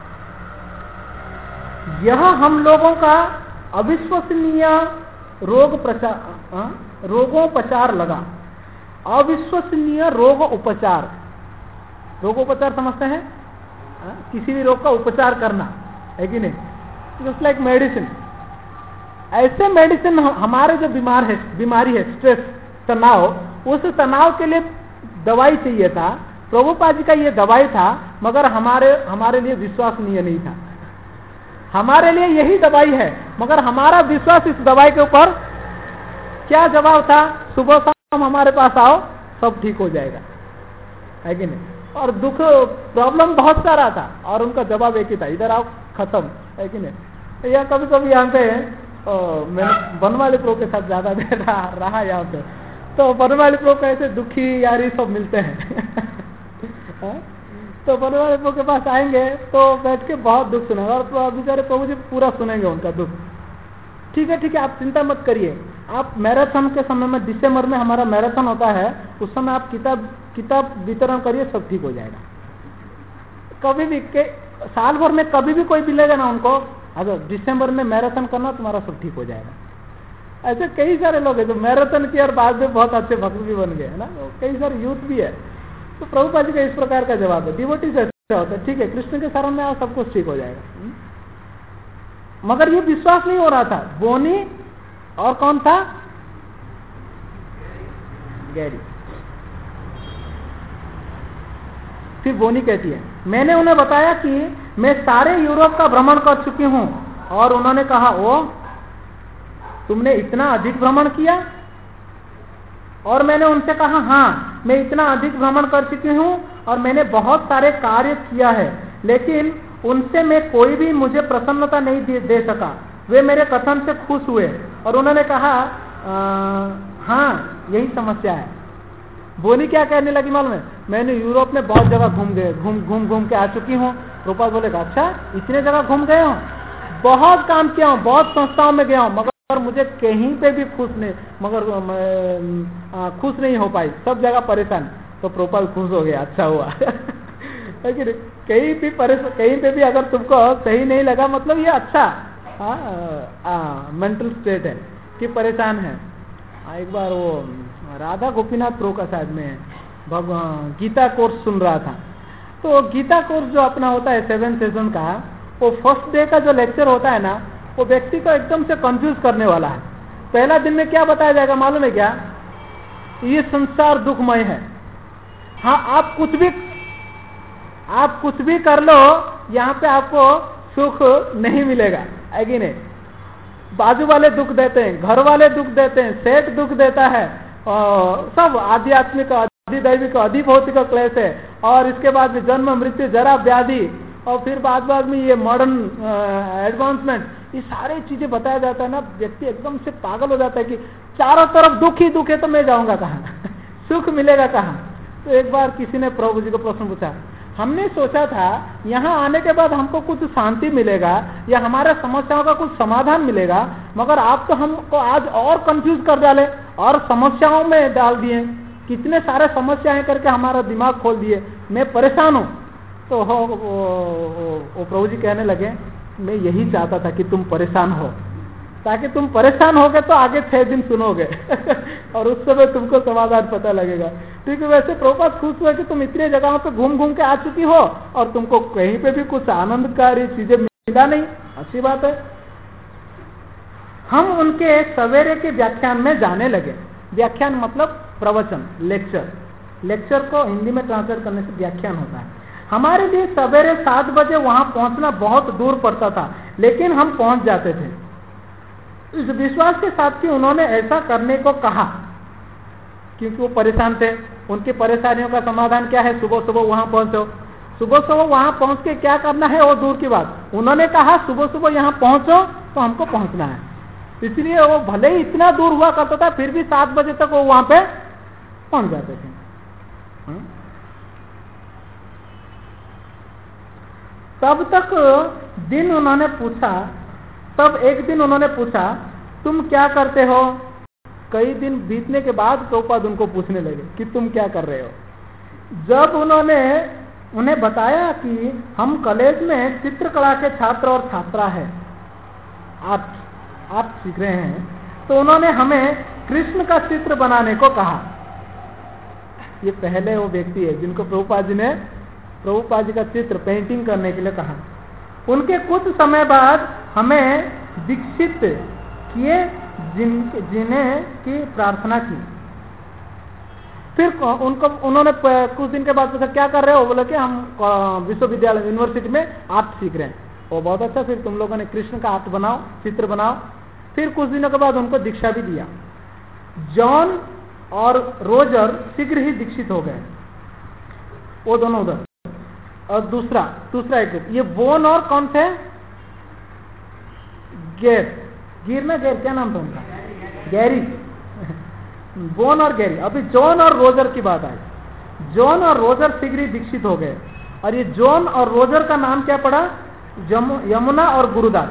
A: यह हम लोगों का अविश्वसनीय रोग प्रचार रोगोपचार लगा। अविश्वसनीय रोग उपचार, रोगोपचार समझते हैं, आ? किसी भी रोग का उपचार करना है कि नहीं, जस्ट लाइक मेडिसिन। ऐसे मेडिसिन हमारे जो बीमार है, बीमारी है, स्ट्रेस, तनाव, उस तनाव के लिए दवाई चाहिए था। प्रभुपाद जी का ये दवाई था, मगर हमारे हमारे लिए विश्वसनीय नहीं था। हमारे लिए यही दवाई है, मगर हमारा विश्वास इस दवाई के ऊपर क्या जवाब था, सुबह शाम हमारे पास आओ, सब ठीक हो जाएगा, है कि नहीं। और दुख प्रॉब्लम बहुत सारा था और उनका जवाब एक ही था, इधर आओ, खत्म, है कि नहीं। या कभी कभी यहाँ पे मैंने बनवाले प्रो के साथ ज्यादा देर रहा, रहा यहाँ पे, तो बनवाली प्रभु कैसे दुखी यारी सब मिलते हैं तो बनवाली प्रभु के पास आएंगे तो बैठ के बहुत दुख सुनेगा और बेचारे प्रभु जी पूरा सुनेंगे उनका दुख। ठीक है ठीक है, आप चिंता मत करिए। आप मैराथन के समय में, दिसंबर में हमारा मैराथन होता है, उस समय आप किताब किताब वितरण करिए, सब ठीक हो जाएगा। कभी भी के साल भर में कभी भी कोई मिलेगा ना उनको, अगर दिसंबर में मैराथन करना, तुम्हारा सब ठीक हो जाएगा। ऐसे कई सारे लोग हैं जो मैराथन किए और बाद में बहुत अच्छे भक्त भी बन गए है ना, कई सारे यूथ भी है। तो प्रभुपाद जी का इस प्रकार का जवाब है, डिवोटी से ऐसा होता है, ठीक है कृष्ण के शरण में आओ, सब कुछ ठीक हो जाएगा। मगर ये विश्वास नहीं हो रहा था। बोनी और कौन था, गैरी। फिर बोनी कहती है, मैंने उन्हें बताया कि मैं सारे यूरोप का भ्रमण कर चुकी हूं। और उन्होंने कहा, ओ तुमने इतना अधिक भ्रमण किया? और मैंने उनसे कहा, हाँ मैं इतना अधिक भ्रमण कर चुकी हूं और मैंने बहुत सारे कार्य किया है, लेकिन उनसे मैं कोई भी मुझे प्रसन्नता नहीं दे, दे सका। वे मेरे कथन से खुश हुए और उन्होंने कहा, हाँ यही समस्या है। बोनी क्या कहने लगी मालूम है, मैंने यूरोप में बहुत जगह घूम गए घूम घूम घूम के आ चुकी हूँ। रूपाल बोलेगा, अच्छा इतने जगह घूम गए हो, बहुत काम किया हूँ, बहुत संस्थाओं में गया हूँ, मगर मुझे कहीं पे भी खुश नहीं मगर आ, खुश नहीं हो पाई, सब जगह परेशान। तो प्रोपाल खुश हो गया, अच्छा हुआ लेकिन कहीं भी परेशान, कहीं पे भी अगर तुमको सही नहीं लगा, मतलब ये अच्छा मेंटल स्टेट है कि परेशान है। आ, एक बार वो राधा गोपीनाथ प्रो का शायद में भगवान गीता कोर्स सुन रहा था। तो गीता कोर्स जो अपना होता है सेवन सेशन का, वो फर्स्ट डे का जो लेक्चर होता है ना, वो व्यक्ति को एकदम से कंफ्यूज करने वाला है। पहला दिन में क्या बताया जाएगा मालूम है क्या, ये संसार दुखमय है। हाँ आप कुछ भी आप कुछ भी कर लो, यहाँ पे आपको सुख नहीं मिलेगा, है कि नहीं। बाजू वाले दुख देते हैं, घर वाले दुख देते हैं, सेठ दुख देता है, और सब आध्यात्मिक अधिदैविक अधिभौतिक क्लेश है। और इसके बाद में जन्म मृत्यु जरा व्याधि, और फिर बाद बाद में ये मॉडर्न एडवांसमेंट, ये सारी चीजें बताया जाता है ना, व्यक्ति एकदम से पागल हो जाता है कि चारों तरफ दुख ही दुख है, तो मैं जाऊंगा कहाँ सुख मिलेगा कहाँ। तो एक बार किसी ने प्रभु जी को प्रश्न पूछा, हमने सोचा था यहाँ आने के बाद हमको कुछ शांति मिलेगा या हमारे समस्याओं का कुछ समाधान मिलेगा, मगर आप तो हमको आज और कंफ्यूज कर डाले और समस्याओं में डाल दिए, कितने सारे समस्याएं करके हमारा दिमाग खोल दिए, मैं परेशान हूँ। तो हो वो, वो, वो प्रभु जी कहने लगे, मैं यही चाहता था कि तुम परेशान हो, ताकि तुम परेशान होगे तो आगे छह दिन सुनोगे और उस समय तुमको समाधान पता लगेगा। ठीक है, वैसे प्रभुपाद खुश हुए कि तुम इतने जगहों पे घूम घूम के आ चुकी हो और तुमको कहीं पे भी कुछ आनंदकारी चीजें मिला नहीं, अच्छी बात है। हम उनके सवेरे के व्याख्यान में जाने लगे। व्याख्यान मतलब प्रवचन, लेक्चर। लेक्चर को हिंदी में ट्रांसलेट करने से व्याख्यान होता है। हमारे लिए सवेरे सात बजे वहां पहुंचना बहुत दूर पड़ता था, लेकिन हम पहुंच जाते थे इस विश्वास के साथ कि उन्होंने ऐसा करने को कहा, क्योंकि वो परेशान थे। उनकी परेशानियों का समाधान क्या है, सुबह सुबह वहां पहुंचो। सुबह सुबह वहां पहुंच के क्या करना है वो दूर की बात, उन्होंने कहा सुबह सुबह यहाँ पहुंचो तो हमको पहुंचना है। इसलिए वो भले ही इतना दूर हुआ करता था, फिर भी सात बजे तक वो वहां पे पहुंच जाते थे। हुँ? तब तक दिन उन्होंने पूछा तब एक दिन उन्होंने पूछा, तुम क्या करते हो? कई दिन बीतने के बाद प्रभुपाद उनको पूछने लगे कि तुम क्या कर रहे हो। जब उन्होंने उन्हें बताया कि हम कॉलेज में चित्रकला के छात्र और छात्रा है, आर्ट आर्ट सीख रहे हैं, तो उन्होंने हमें कृष्ण का चित्र बनाने को कहा। ये पहले वो व्यक्ति है जिनको प्रभुपाद जी ने प्रभुपाद जी का चित्र पेंटिंग करने के लिए कहा। उनके कुछ समय बाद हमें दीक्षित किए, जिन जिन्हें की प्रार्थना की। फिर उनको उन्होंने कुछ दिन के बाद पूछा क्या कर रहे हो? बोले कि हम विश्वविद्यालय यूनिवर्सिटी में आर्ट सीख रहे हैं। वो बहुत अच्छा, फिर तुम लोगों ने कृष्ण का आर्ट बनाओ, चित्र बनाओ। फिर कुछ दिनों के बाद उनको दीक्षा भी दिया। जॉन और रोजर शीघ्र ही दीक्षित हो गए, वो दोनों उधर। और दूसरा दूसरा एक ये वोन और कौन थे? गेर गिर ना गेर क्या नाम था उनका? गैरी बोन और गेरी, अभी जॉन और रोजर की बात आई। जॉन और रोजर शीघ्र ही दीक्षित हो गए और ये जॉन और रोजर का नाम क्या पड़ा? यमुना और गुरुदास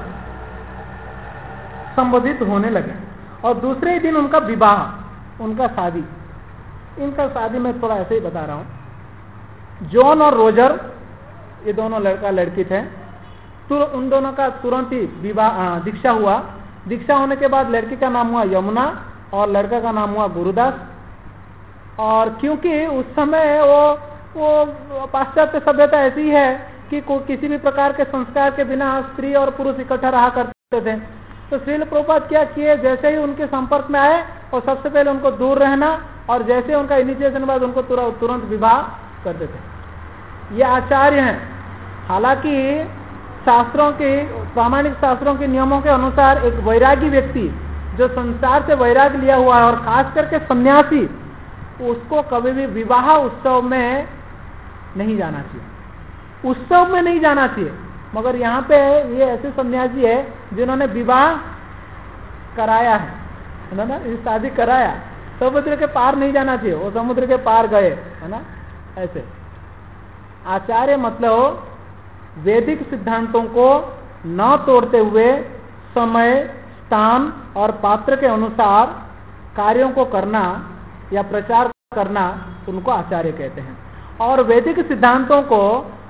A: संबोधित होने लगे। और दूसरे ही दिन उनका विवाह, उनका शादी। इनका शादी मैं थोड़ा ऐसे ही बता रहा हूं। जॉन और रोजर ये दोनों लड़का लड़की थे, तो उन दोनों का तुरंत ही विवाह दीक्षा हुआ। दीक्षा होने के बाद लड़की का नाम हुआ यमुना और लड़का का नाम हुआ गुरुदास। और क्योंकि उस समय वो वो पाश्चात्य सभ्यता ऐसी है कि किसी भी प्रकार के संस्कार के बिना स्त्री और पुरुष इकट्ठा रहा करते थे, तो श्रील प्रभुपाद क्या किए, जैसे ही उनके संपर्क में आए और सबसे पहले उनको दूर रहना और जैसे उनका इनिशिएशन बाद उनको तुरंत विवाह करते थे। ये आचार्य हैं। हालांकि शास्त्रों के, प्रामाणिक शास्त्रों के नियमों के अनुसार एक वैरागी व्यक्ति जो संसार से वैराग लिया हुआ है और खास करके सन्यासी, उसको कभी भी विवाह उत्सव में नहीं जाना चाहिए, उत्सव में नहीं जाना चाहिए। मगर यहाँ पे ये ऐसे सन्यासी है जिन्होंने विवाह कराया है, है ना, शादी कराया। समुद्र के पार नहीं जाना चाहिए, वो समुद्र के पार गए, है ना। ऐसे आचार्य मतलब वैदिक सिद्धांतों को न तोड़ते हुए समय, स्थान और पात्र के अनुसार कार्यों को करना या प्रचार करना, उनको आचार्य कहते हैं। और वैदिक सिद्धांतों को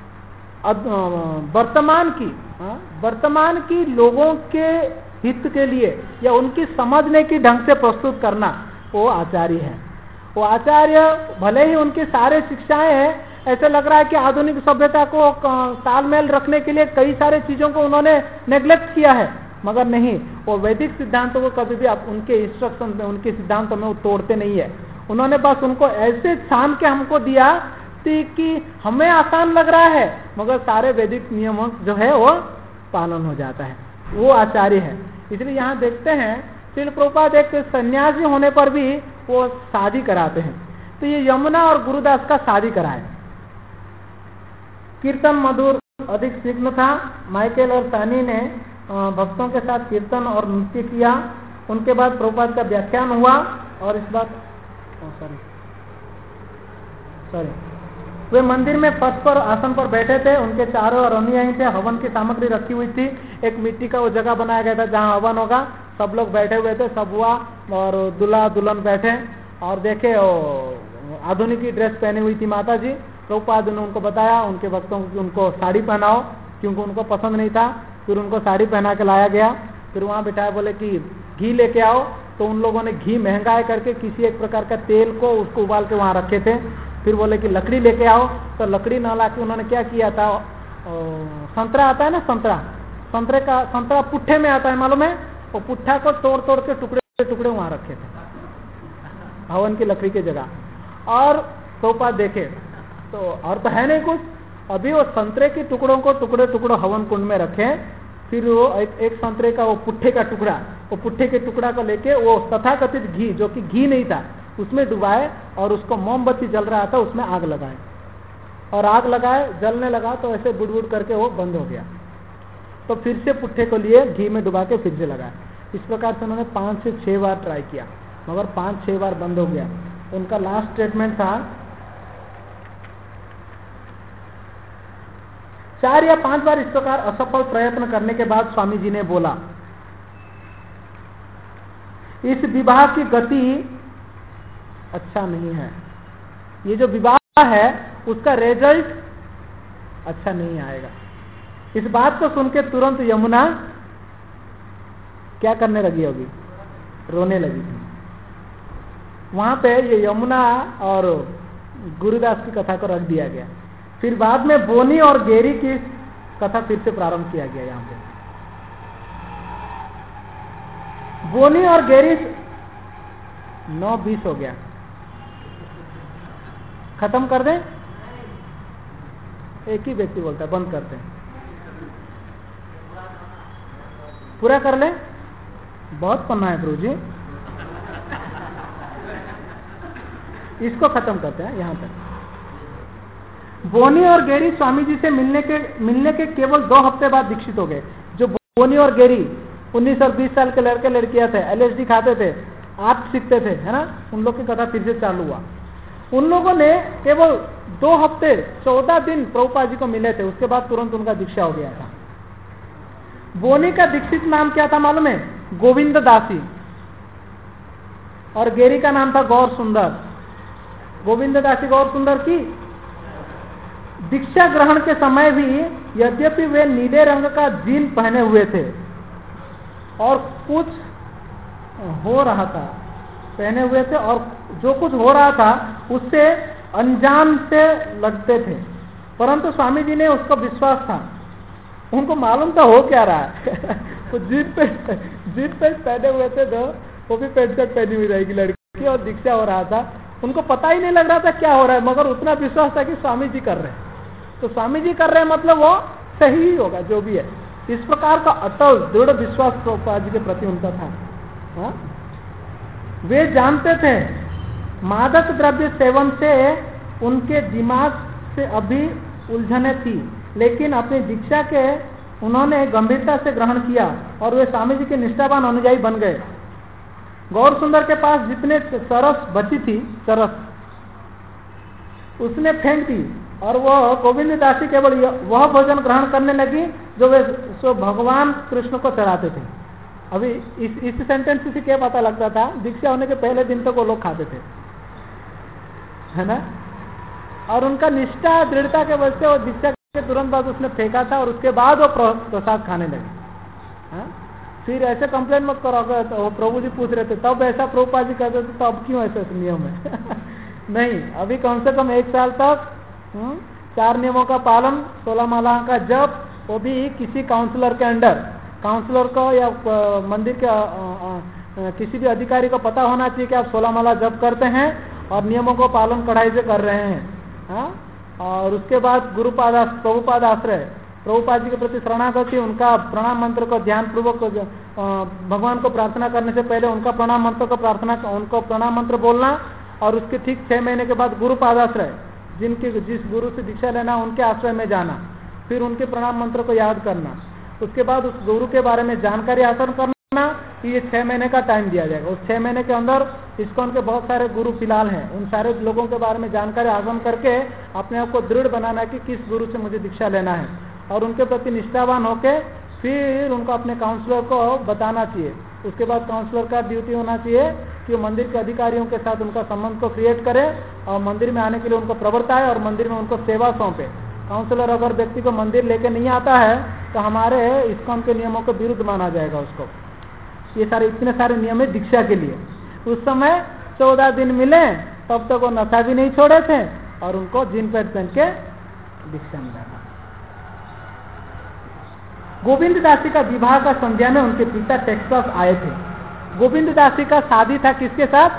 A: वर्तमान की वर्तमान की लोगों के हित के लिए या उनकी समझने की ढंग से प्रस्तुत करना, वो आचार्य है। वो आचार्य भले ही उनकी सारे शिक्षाएं हैं, ऐसे लग रहा है कि आधुनिक सभ्यता को तालमेल रखने के लिए कई सारे चीजों को उन्होंने नेग्लेक्ट किया है, मगर नहीं, वो वैदिक सिद्धांतों को कभी भी आप उनके इंस्ट्रक्शन में, उनके सिद्धांतों में वो तोड़ते नहीं है। उन्होंने बस उनको ऐसे छान के हमको दिया कि हमें आसान लग रहा है, मगर सारे वैदिक नियमों जो है वो पालन हो जाता है। वो आचार्य है। इसलिए यहाँ देखते हैं श्रील प्रभुपाद एक सन्यासी होने पर भी वो शादी कराते हैं। तो ये यमुना और गुरुदास का शादी कराए। कीर्तन मधुर अधिक शीघ्र था। माइकल और सानी ने भक्तों के साथ कीर्तन और नृत्य किया। उनके बाद प्रभुपाद का व्याख्यान हुआ और इस बात सॉरी सॉरी वे मंदिर में फर्श पर आसन पर बैठे थे। उनके चारों ओर अनुयायी थे। हवन की सामग्री रखी हुई थी। एक मिट्टी का वो जगह बनाया गया था जहाँ हवन होगा। सब लोग बैठे हुए थे। सब हुआ और दूल्हा दुल्हन बैठे और देखे आधुनिक की ड्रेस पहनी हुई थी माता जी। प्रभुपाद ने उनको बताया उनके भक्तों को उनको साड़ी पहनाओ, क्योंकि उनको पसंद नहीं था। फिर उनको साड़ी पहना के लाया गया। फिर वहाँ बिठाया, बोले कि घी लेके आओ। तो उन लोगों ने घी महंगा है करके किसी एक प्रकार का तेल को उसको उबाल के वहाँ रखे थे। फिर बोले कि लकड़ी लेके आओ। तो लकड़ी न ला के उन्होंने क्या किया था, संतरा आता है ना, संतरा संतरे का संतरा पुट्ठे में आता है, मालूम है, वो पुट्ठा को तोड़ तोड़ के टुकड़े टुकड़े वहाँ रखे थे हवन की लकड़ी की जगह। और प्रभुपाद देखे तो और तो है नहीं कुछ, अभी वो संतरे के टुकड़ों को टुकड़े टुकड़े हवन कुंड में रखे। फिर वो एक, एक संतरे का वो पुट्ठे का टुकड़ा, वो पुट्ठे के टुकड़ा को लेके वो तथाकथित घी, जो कि घी नहीं था, उसमें डुबाए और उसको मोमबत्ती जल रहा था उसमें आग लगाए और आग लगाए, जलने लगा तो ऐसे बुड़ बुड़ करके वो बंद हो गया। तो फिर से पुट्ठे को लिए घी में डुबा के फिर से लगाए। इस प्रकार से उन्होंने पाँच से छह बार ट्राई किया, मगर पाँच छह बार बंद हो गया। उनका लास्ट स्टेटमेंट था, चार या पांच बार इस प्रकार असफल प्रयत्न करने के बाद स्वामी जी ने बोला, इस विवाह की गति अच्छा नहीं है। ये जो विवाह है उसका रिजल्ट अच्छा नहीं आएगा। इस बात को सुन के तुरंत यमुना क्या करने लगी होगी, रोने लगी। वहां पे ये यमुना और गुरुदास की कथा को रख दिया गया। फिर बाद में बोनी और गेरी की कथा फिर से प्रारंभ किया गया। यहाँ पे बोनी और गेरी नौ बीस हो गया, खत्म कर दें। एक ही व्यक्ति बोलता है बंद करते हैं, पूरा कर ले। बहुत पन्ना है प्रभु जी, इसको खत्म करते हैं यहाँ तक। बोनी और गेरी स्वामी जी से मिलने के मिलने के केवल दो हफ्ते बाद दीक्षित हो गए। जो बोनी और गेरी उन्नीस और बीस साल के लड़के लड़कियां थे, एलएसडी खाते थे आर्ट सीखते थे, है ना, उन लोग की कथा फिर से चालू हुआ। उन लोगों ने केवल दो हफ्ते चौदह दिन प्रभुपाद जी को मिले थे, उसके बाद तुरंत उनका दीक्षा हो गया था। बोनी का दीक्षित नाम क्या था मालूम है? गोविंद दासी। और गेरी का नाम था गौर सुंदर। गोविंद दासी गौर सुंदर की दीक्षा ग्रहण के समय भी यद्यपि वे नीले रंग का जीन पहने हुए थे और कुछ हो रहा था पहने हुए थे और जो कुछ हो रहा था उससे अनजान से लगते थे, परंतु स्वामी जी ने उसको विश्वास था, उनको मालूम था हो क्या रहा है। तो जीन पे जीन पे पहने हुए थे, तो वो भी पेंट शर्ट पहनी हुई रहेगी लड़की और दीक्षा हो रहा था, उनको पता ही नहीं लग रहा था क्या हो रहा है, मगर उतना विश्वास था कि स्वामी जी कर रहे हैं, तो स्वामी जी कर रहे हैं मतलब वो सही ही होगा जो भी है। इस प्रकार का अटल दृढ़ विश्वास प्रभुपाद जी के प्रति उनका था। हा? वे जानते थे मादक द्रव्य सेवन से उनके दिमाग से अभी उलझने थी, लेकिन अपनी दीक्षा के उन्होंने गंभीरता से ग्रहण किया और वे स्वामी जी के निष्ठावान अनुयायी बन गए। गौर सुंदर के पास जितने चरस बची थी, चरस उसने फेंक दी और वह गोविंद दासी केवल वह भोजन ग्रहण करने लगी जो वे सो भगवान कृष्ण को चढ़ाते थे। अभी इस इस सेंटेंस से क्या पता लगता था, दीक्षा होने के पहले दिन तक वो लोग खाते थे, है ना, और उनका निष्ठा दृढ़ता के वजह से वो दीक्षा के तुरंत बाद उसने फेंका था और उसके बाद वो प्रसाद खाने लगे। हा? फिर ऐसे कंप्लेन मत करो, तो प्रभु जी पूछ रहे थे तब ऐसा प्रभुपाद जी कहते थे, तो अब क्यों ऐसा नियम है? नहीं, अभी कम से कम एक साल तक हुँ? चार नियमों का पालन, सोलह माला का जप, वो भी किसी काउंसलर के अंडर, काउंसलर को या मंदिर के आ, आ, किसी भी अधिकारी को पता होना चाहिए कि आप सोलह माला जप करते हैं और नियमों को पालन कड़ाई से कर रहे हैं। हा? और उसके बाद गुरुपाद प्रभुपाद आश्रय, प्रभुपाद जी के प्रति शरणागति, उनका प्रणाम मंत्र को ध्यान पूर्वक भगवान को प्रार्थना करने से पहले उनका प्रणाम मंत्र को प्रार्थना उनको प्रणाम मंत्र बोलना, और उसके ठीक छह महीने के बाद गुरुपादाश्रय, जिनके जिस गुरु से दीक्षा लेना उनके आश्रय में जाना, फिर उनके प्रणाम मंत्र को याद करना, उसके बाद उस गुरु के बारे में जानकारी हासिल करना कि ये छह महीने का टाइम दिया जाएगा। उस छह महीने के अंदर इस्कॉन के बहुत सारे गुरु फिलहाल हैं, उन सारे लोगों के बारे में जानकारी हासिल करके अपने आप को दृढ़ बनाना कि किस गुरु से मुझे दीक्षा लेना है, और उनके प्रति निष्ठावान होके फिर उनको अपने काउंसलर को बताना चाहिए। उसके बाद काउंसलर का ड्यूटी होना चाहिए कि मंदिर के अधिकारियों के साथ उनका संबंध को क्रिएट करे और मंदिर में आने के लिए उनको प्रवर्ताए और मंदिर में उनको सेवा सौंपे। काउंसलर अगर व्यक्ति को मंदिर लेके नहीं आता है तो हमारे इस्कॉन के नियमों के विरुद्ध माना जाएगा उसको। ये सारे इतने सारे नियम है दीक्षा के लिए। उस समय चौदह दिन मिले तब तक वो नशा भी नहीं छोड़े थे और उनको जीन पैंट पहन के दीक्षा मिला था। गोविंद दासी का विवाह का संध्या में उनके पिता टेक्सास आए थे। गोविंद दासी का शादी था किसके साथ?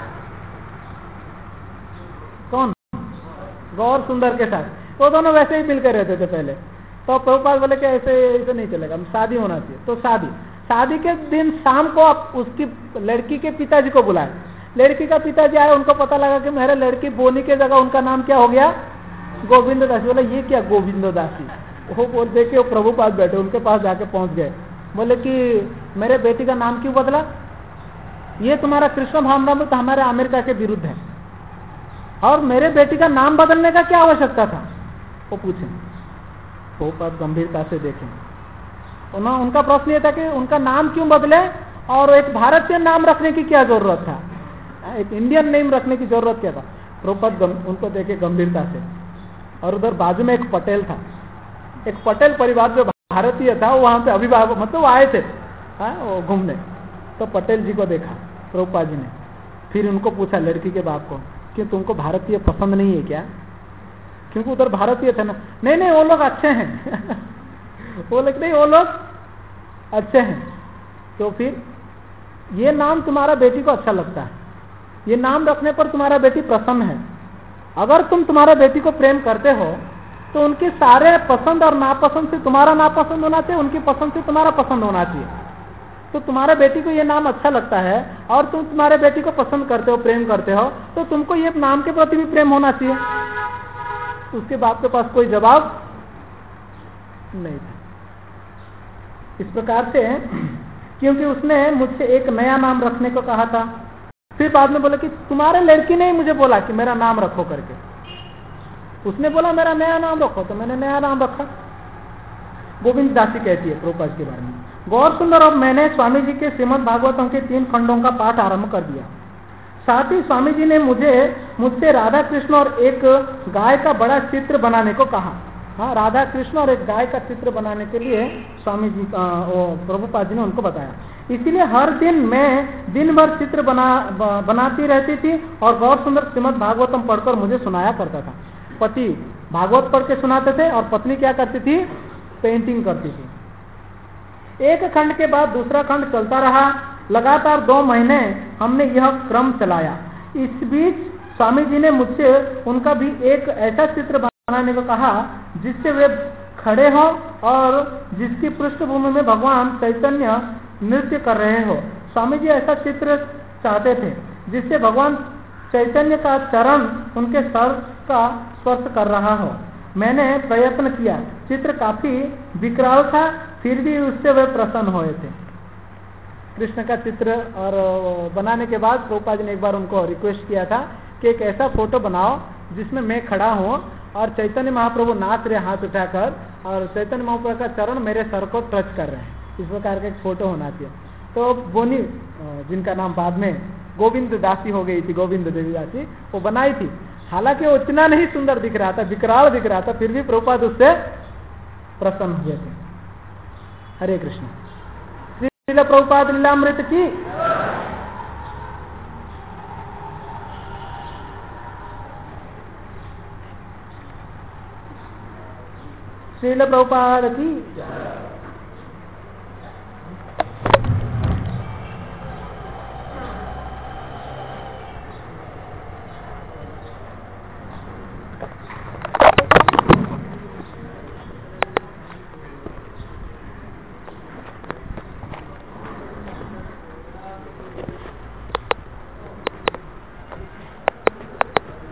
A: कौन? गौर सुंदर के साथ। वो दोनों वैसे ही मिलकर रहते थे पहले। तो प्रभुपाद बोले कि ऐसे ऐसे नहीं चलेगा, शादी होना चाहिए। तो शादी शादी के दिन शाम को आप उसकी लड़की के पिताजी को बुलाए। लड़की का पिताजी आए, उनको पता लगा कि मेरे लड़की बोनी के जगह उनका नाम क्या हो गया? गोविंद दासी। बोले ये क्या गोविंद दासी? वो बोल देखे वो प्रभुपाद बैठे, उनके पास जाके पहुंच गए। बोले कि मेरे बेटी का नाम क्यों बदला? ये तुम्हारा कृष्ण भावनामृत हमारे अमेरिका के विरुद्ध है और मेरे बेटी का नाम बदलने का क्या आवश्यकता था? वो पूछे। प्रभुपाद गंभीरता से देखें। उन्होंने उनका प्रश्न ये था कि उनका नाम क्यों बदले और एक भारतीय नाम रखने की क्या जरूरत था, एक इंडियन नेम रखने की जरूरत क्या था? प्रभुपाद उनको देखे गंभीरता से। और उधर बाजू में एक पटेल था, एक पटेल परिवार जो भारतीय था, वो वहां पे अभिभावक मतलब वो आए थे वो घूमने। तो पटेल जी को देखा प्रभुपाद जी ने, फिर उनको पूछा लड़की के बाप को कि तुमको भारतीय पसंद नहीं है क्या? क्योंकि उधर भारतीय थे ना। नहीं नहीं वो लोग अच्छे हैं। वो लोग नहीं वो लोग अच्छे हैं। तो फिर ये नाम तुम्हारा बेटी को अच्छा लगता है, ये नाम रखने पर तुम्हारा बेटी प्रसन्न है। अगर तुम तुम्हारा बेटी को प्रेम करते हो तो उनके सारे पसंद और नापसंद से तुम्हारा नापसंद होना चाहिए, उनकी पसंद से तुम्हारा पसंद होना चाहिए। तो तुम्हारे बेटी को ये नाम अच्छा लगता है और तुम तुम्हारे बेटी को पसंद करते हो, प्रेम करते हो, तो तुमको ये नाम के प्रति भी प्रेम होना चाहिए। उसके बाप के पास कोई जवाब नहीं था। इस प्रकार से क्योंकि उसने मुझसे एक नया नाम रखने को कहा था, फिर बाद में बोला कि तुम्हारे लड़की ने ही मुझे बोला कि मेरा नाम रखो करके, उसने बोला मेरा नया नाम रखो, तो मैंने नया नाम रखा। गोविंद दासी कहती है प्रभुपाद के बारे में, गौर सुंदर, अब मैंने स्वामी जी के श्रीमद् भागवतम के तीन खंडों का पाठ आरंभ कर दिया। साथ ही स्वामी जी ने मुझे मुझसे राधा कृष्ण और एक गाय का बड़ा चित्र बनाने को कहा। हाँ, राधा कृष्ण और एक गाय का चित्र बनाने के लिए स्वामी जी प्रभुपाद जी ने उनको बताया। इसीलिए हर दिन मैं दिन भर चित्र बना ब, बनाती रहती थी और गौर सुंदर श्रीमद् भागवतम पढ़कर मुझे सुनाया करता था। पति भागवत पढ़ के सुनाते थे और पत्नी क्या करती थी, पेंटिंग करती थी। एक खंड के बाद दूसरा खंड चलता रहा। लगातार दो महीने हमने यह क्रम चलाया। इस बीच स्वामी जी ने मुझसे उनका भी एक ऐसा चित्र बनाने को कहा जिससे वे खड़े हों और जिसकी पृष्ठभूमि में भगवान चैतन्य नृत्य कर रहे हो। स्वामी जी ऐसा चित्र चाहते थे जिससे भगवान चैतन्य का चरण उनके सर का स्पर्श कर रहा हो। मैंने प्रयत्न किया, चित्र काफी विकराल था, फिर भी उससे वे प्रसन्न हुए थे। कृष्ण का चित्र और बनाने के बाद प्रभुपाद जी ने एक बार उनको रिक्वेस्ट किया था कि एक ऐसा फोटो बनाओ जिसमें मैं खड़ा हूँ और चैतन्य महाप्रभु नाच रहे हाथ उठाकर और चैतन्य महाप्रभु का चरण मेरे सर को टच कर रहे हैं, इस प्रकार का एक फोटो होना चाहिए। तो बोनी, जिनका नाम बाद में गोविंद दासी हो गई थी, गोविंद देवी दासी, वो बनाई थी। हालांकि वो इतना नहीं सुंदर दिख रहा था, विकराल दिख रहा था, फिर भी प्रभुपाद उससे प्रसन्न हुए थे। हरे कृष्ण। श्रील प्रभुपाद लीलामृत की। श्रील प्रभुपाद की।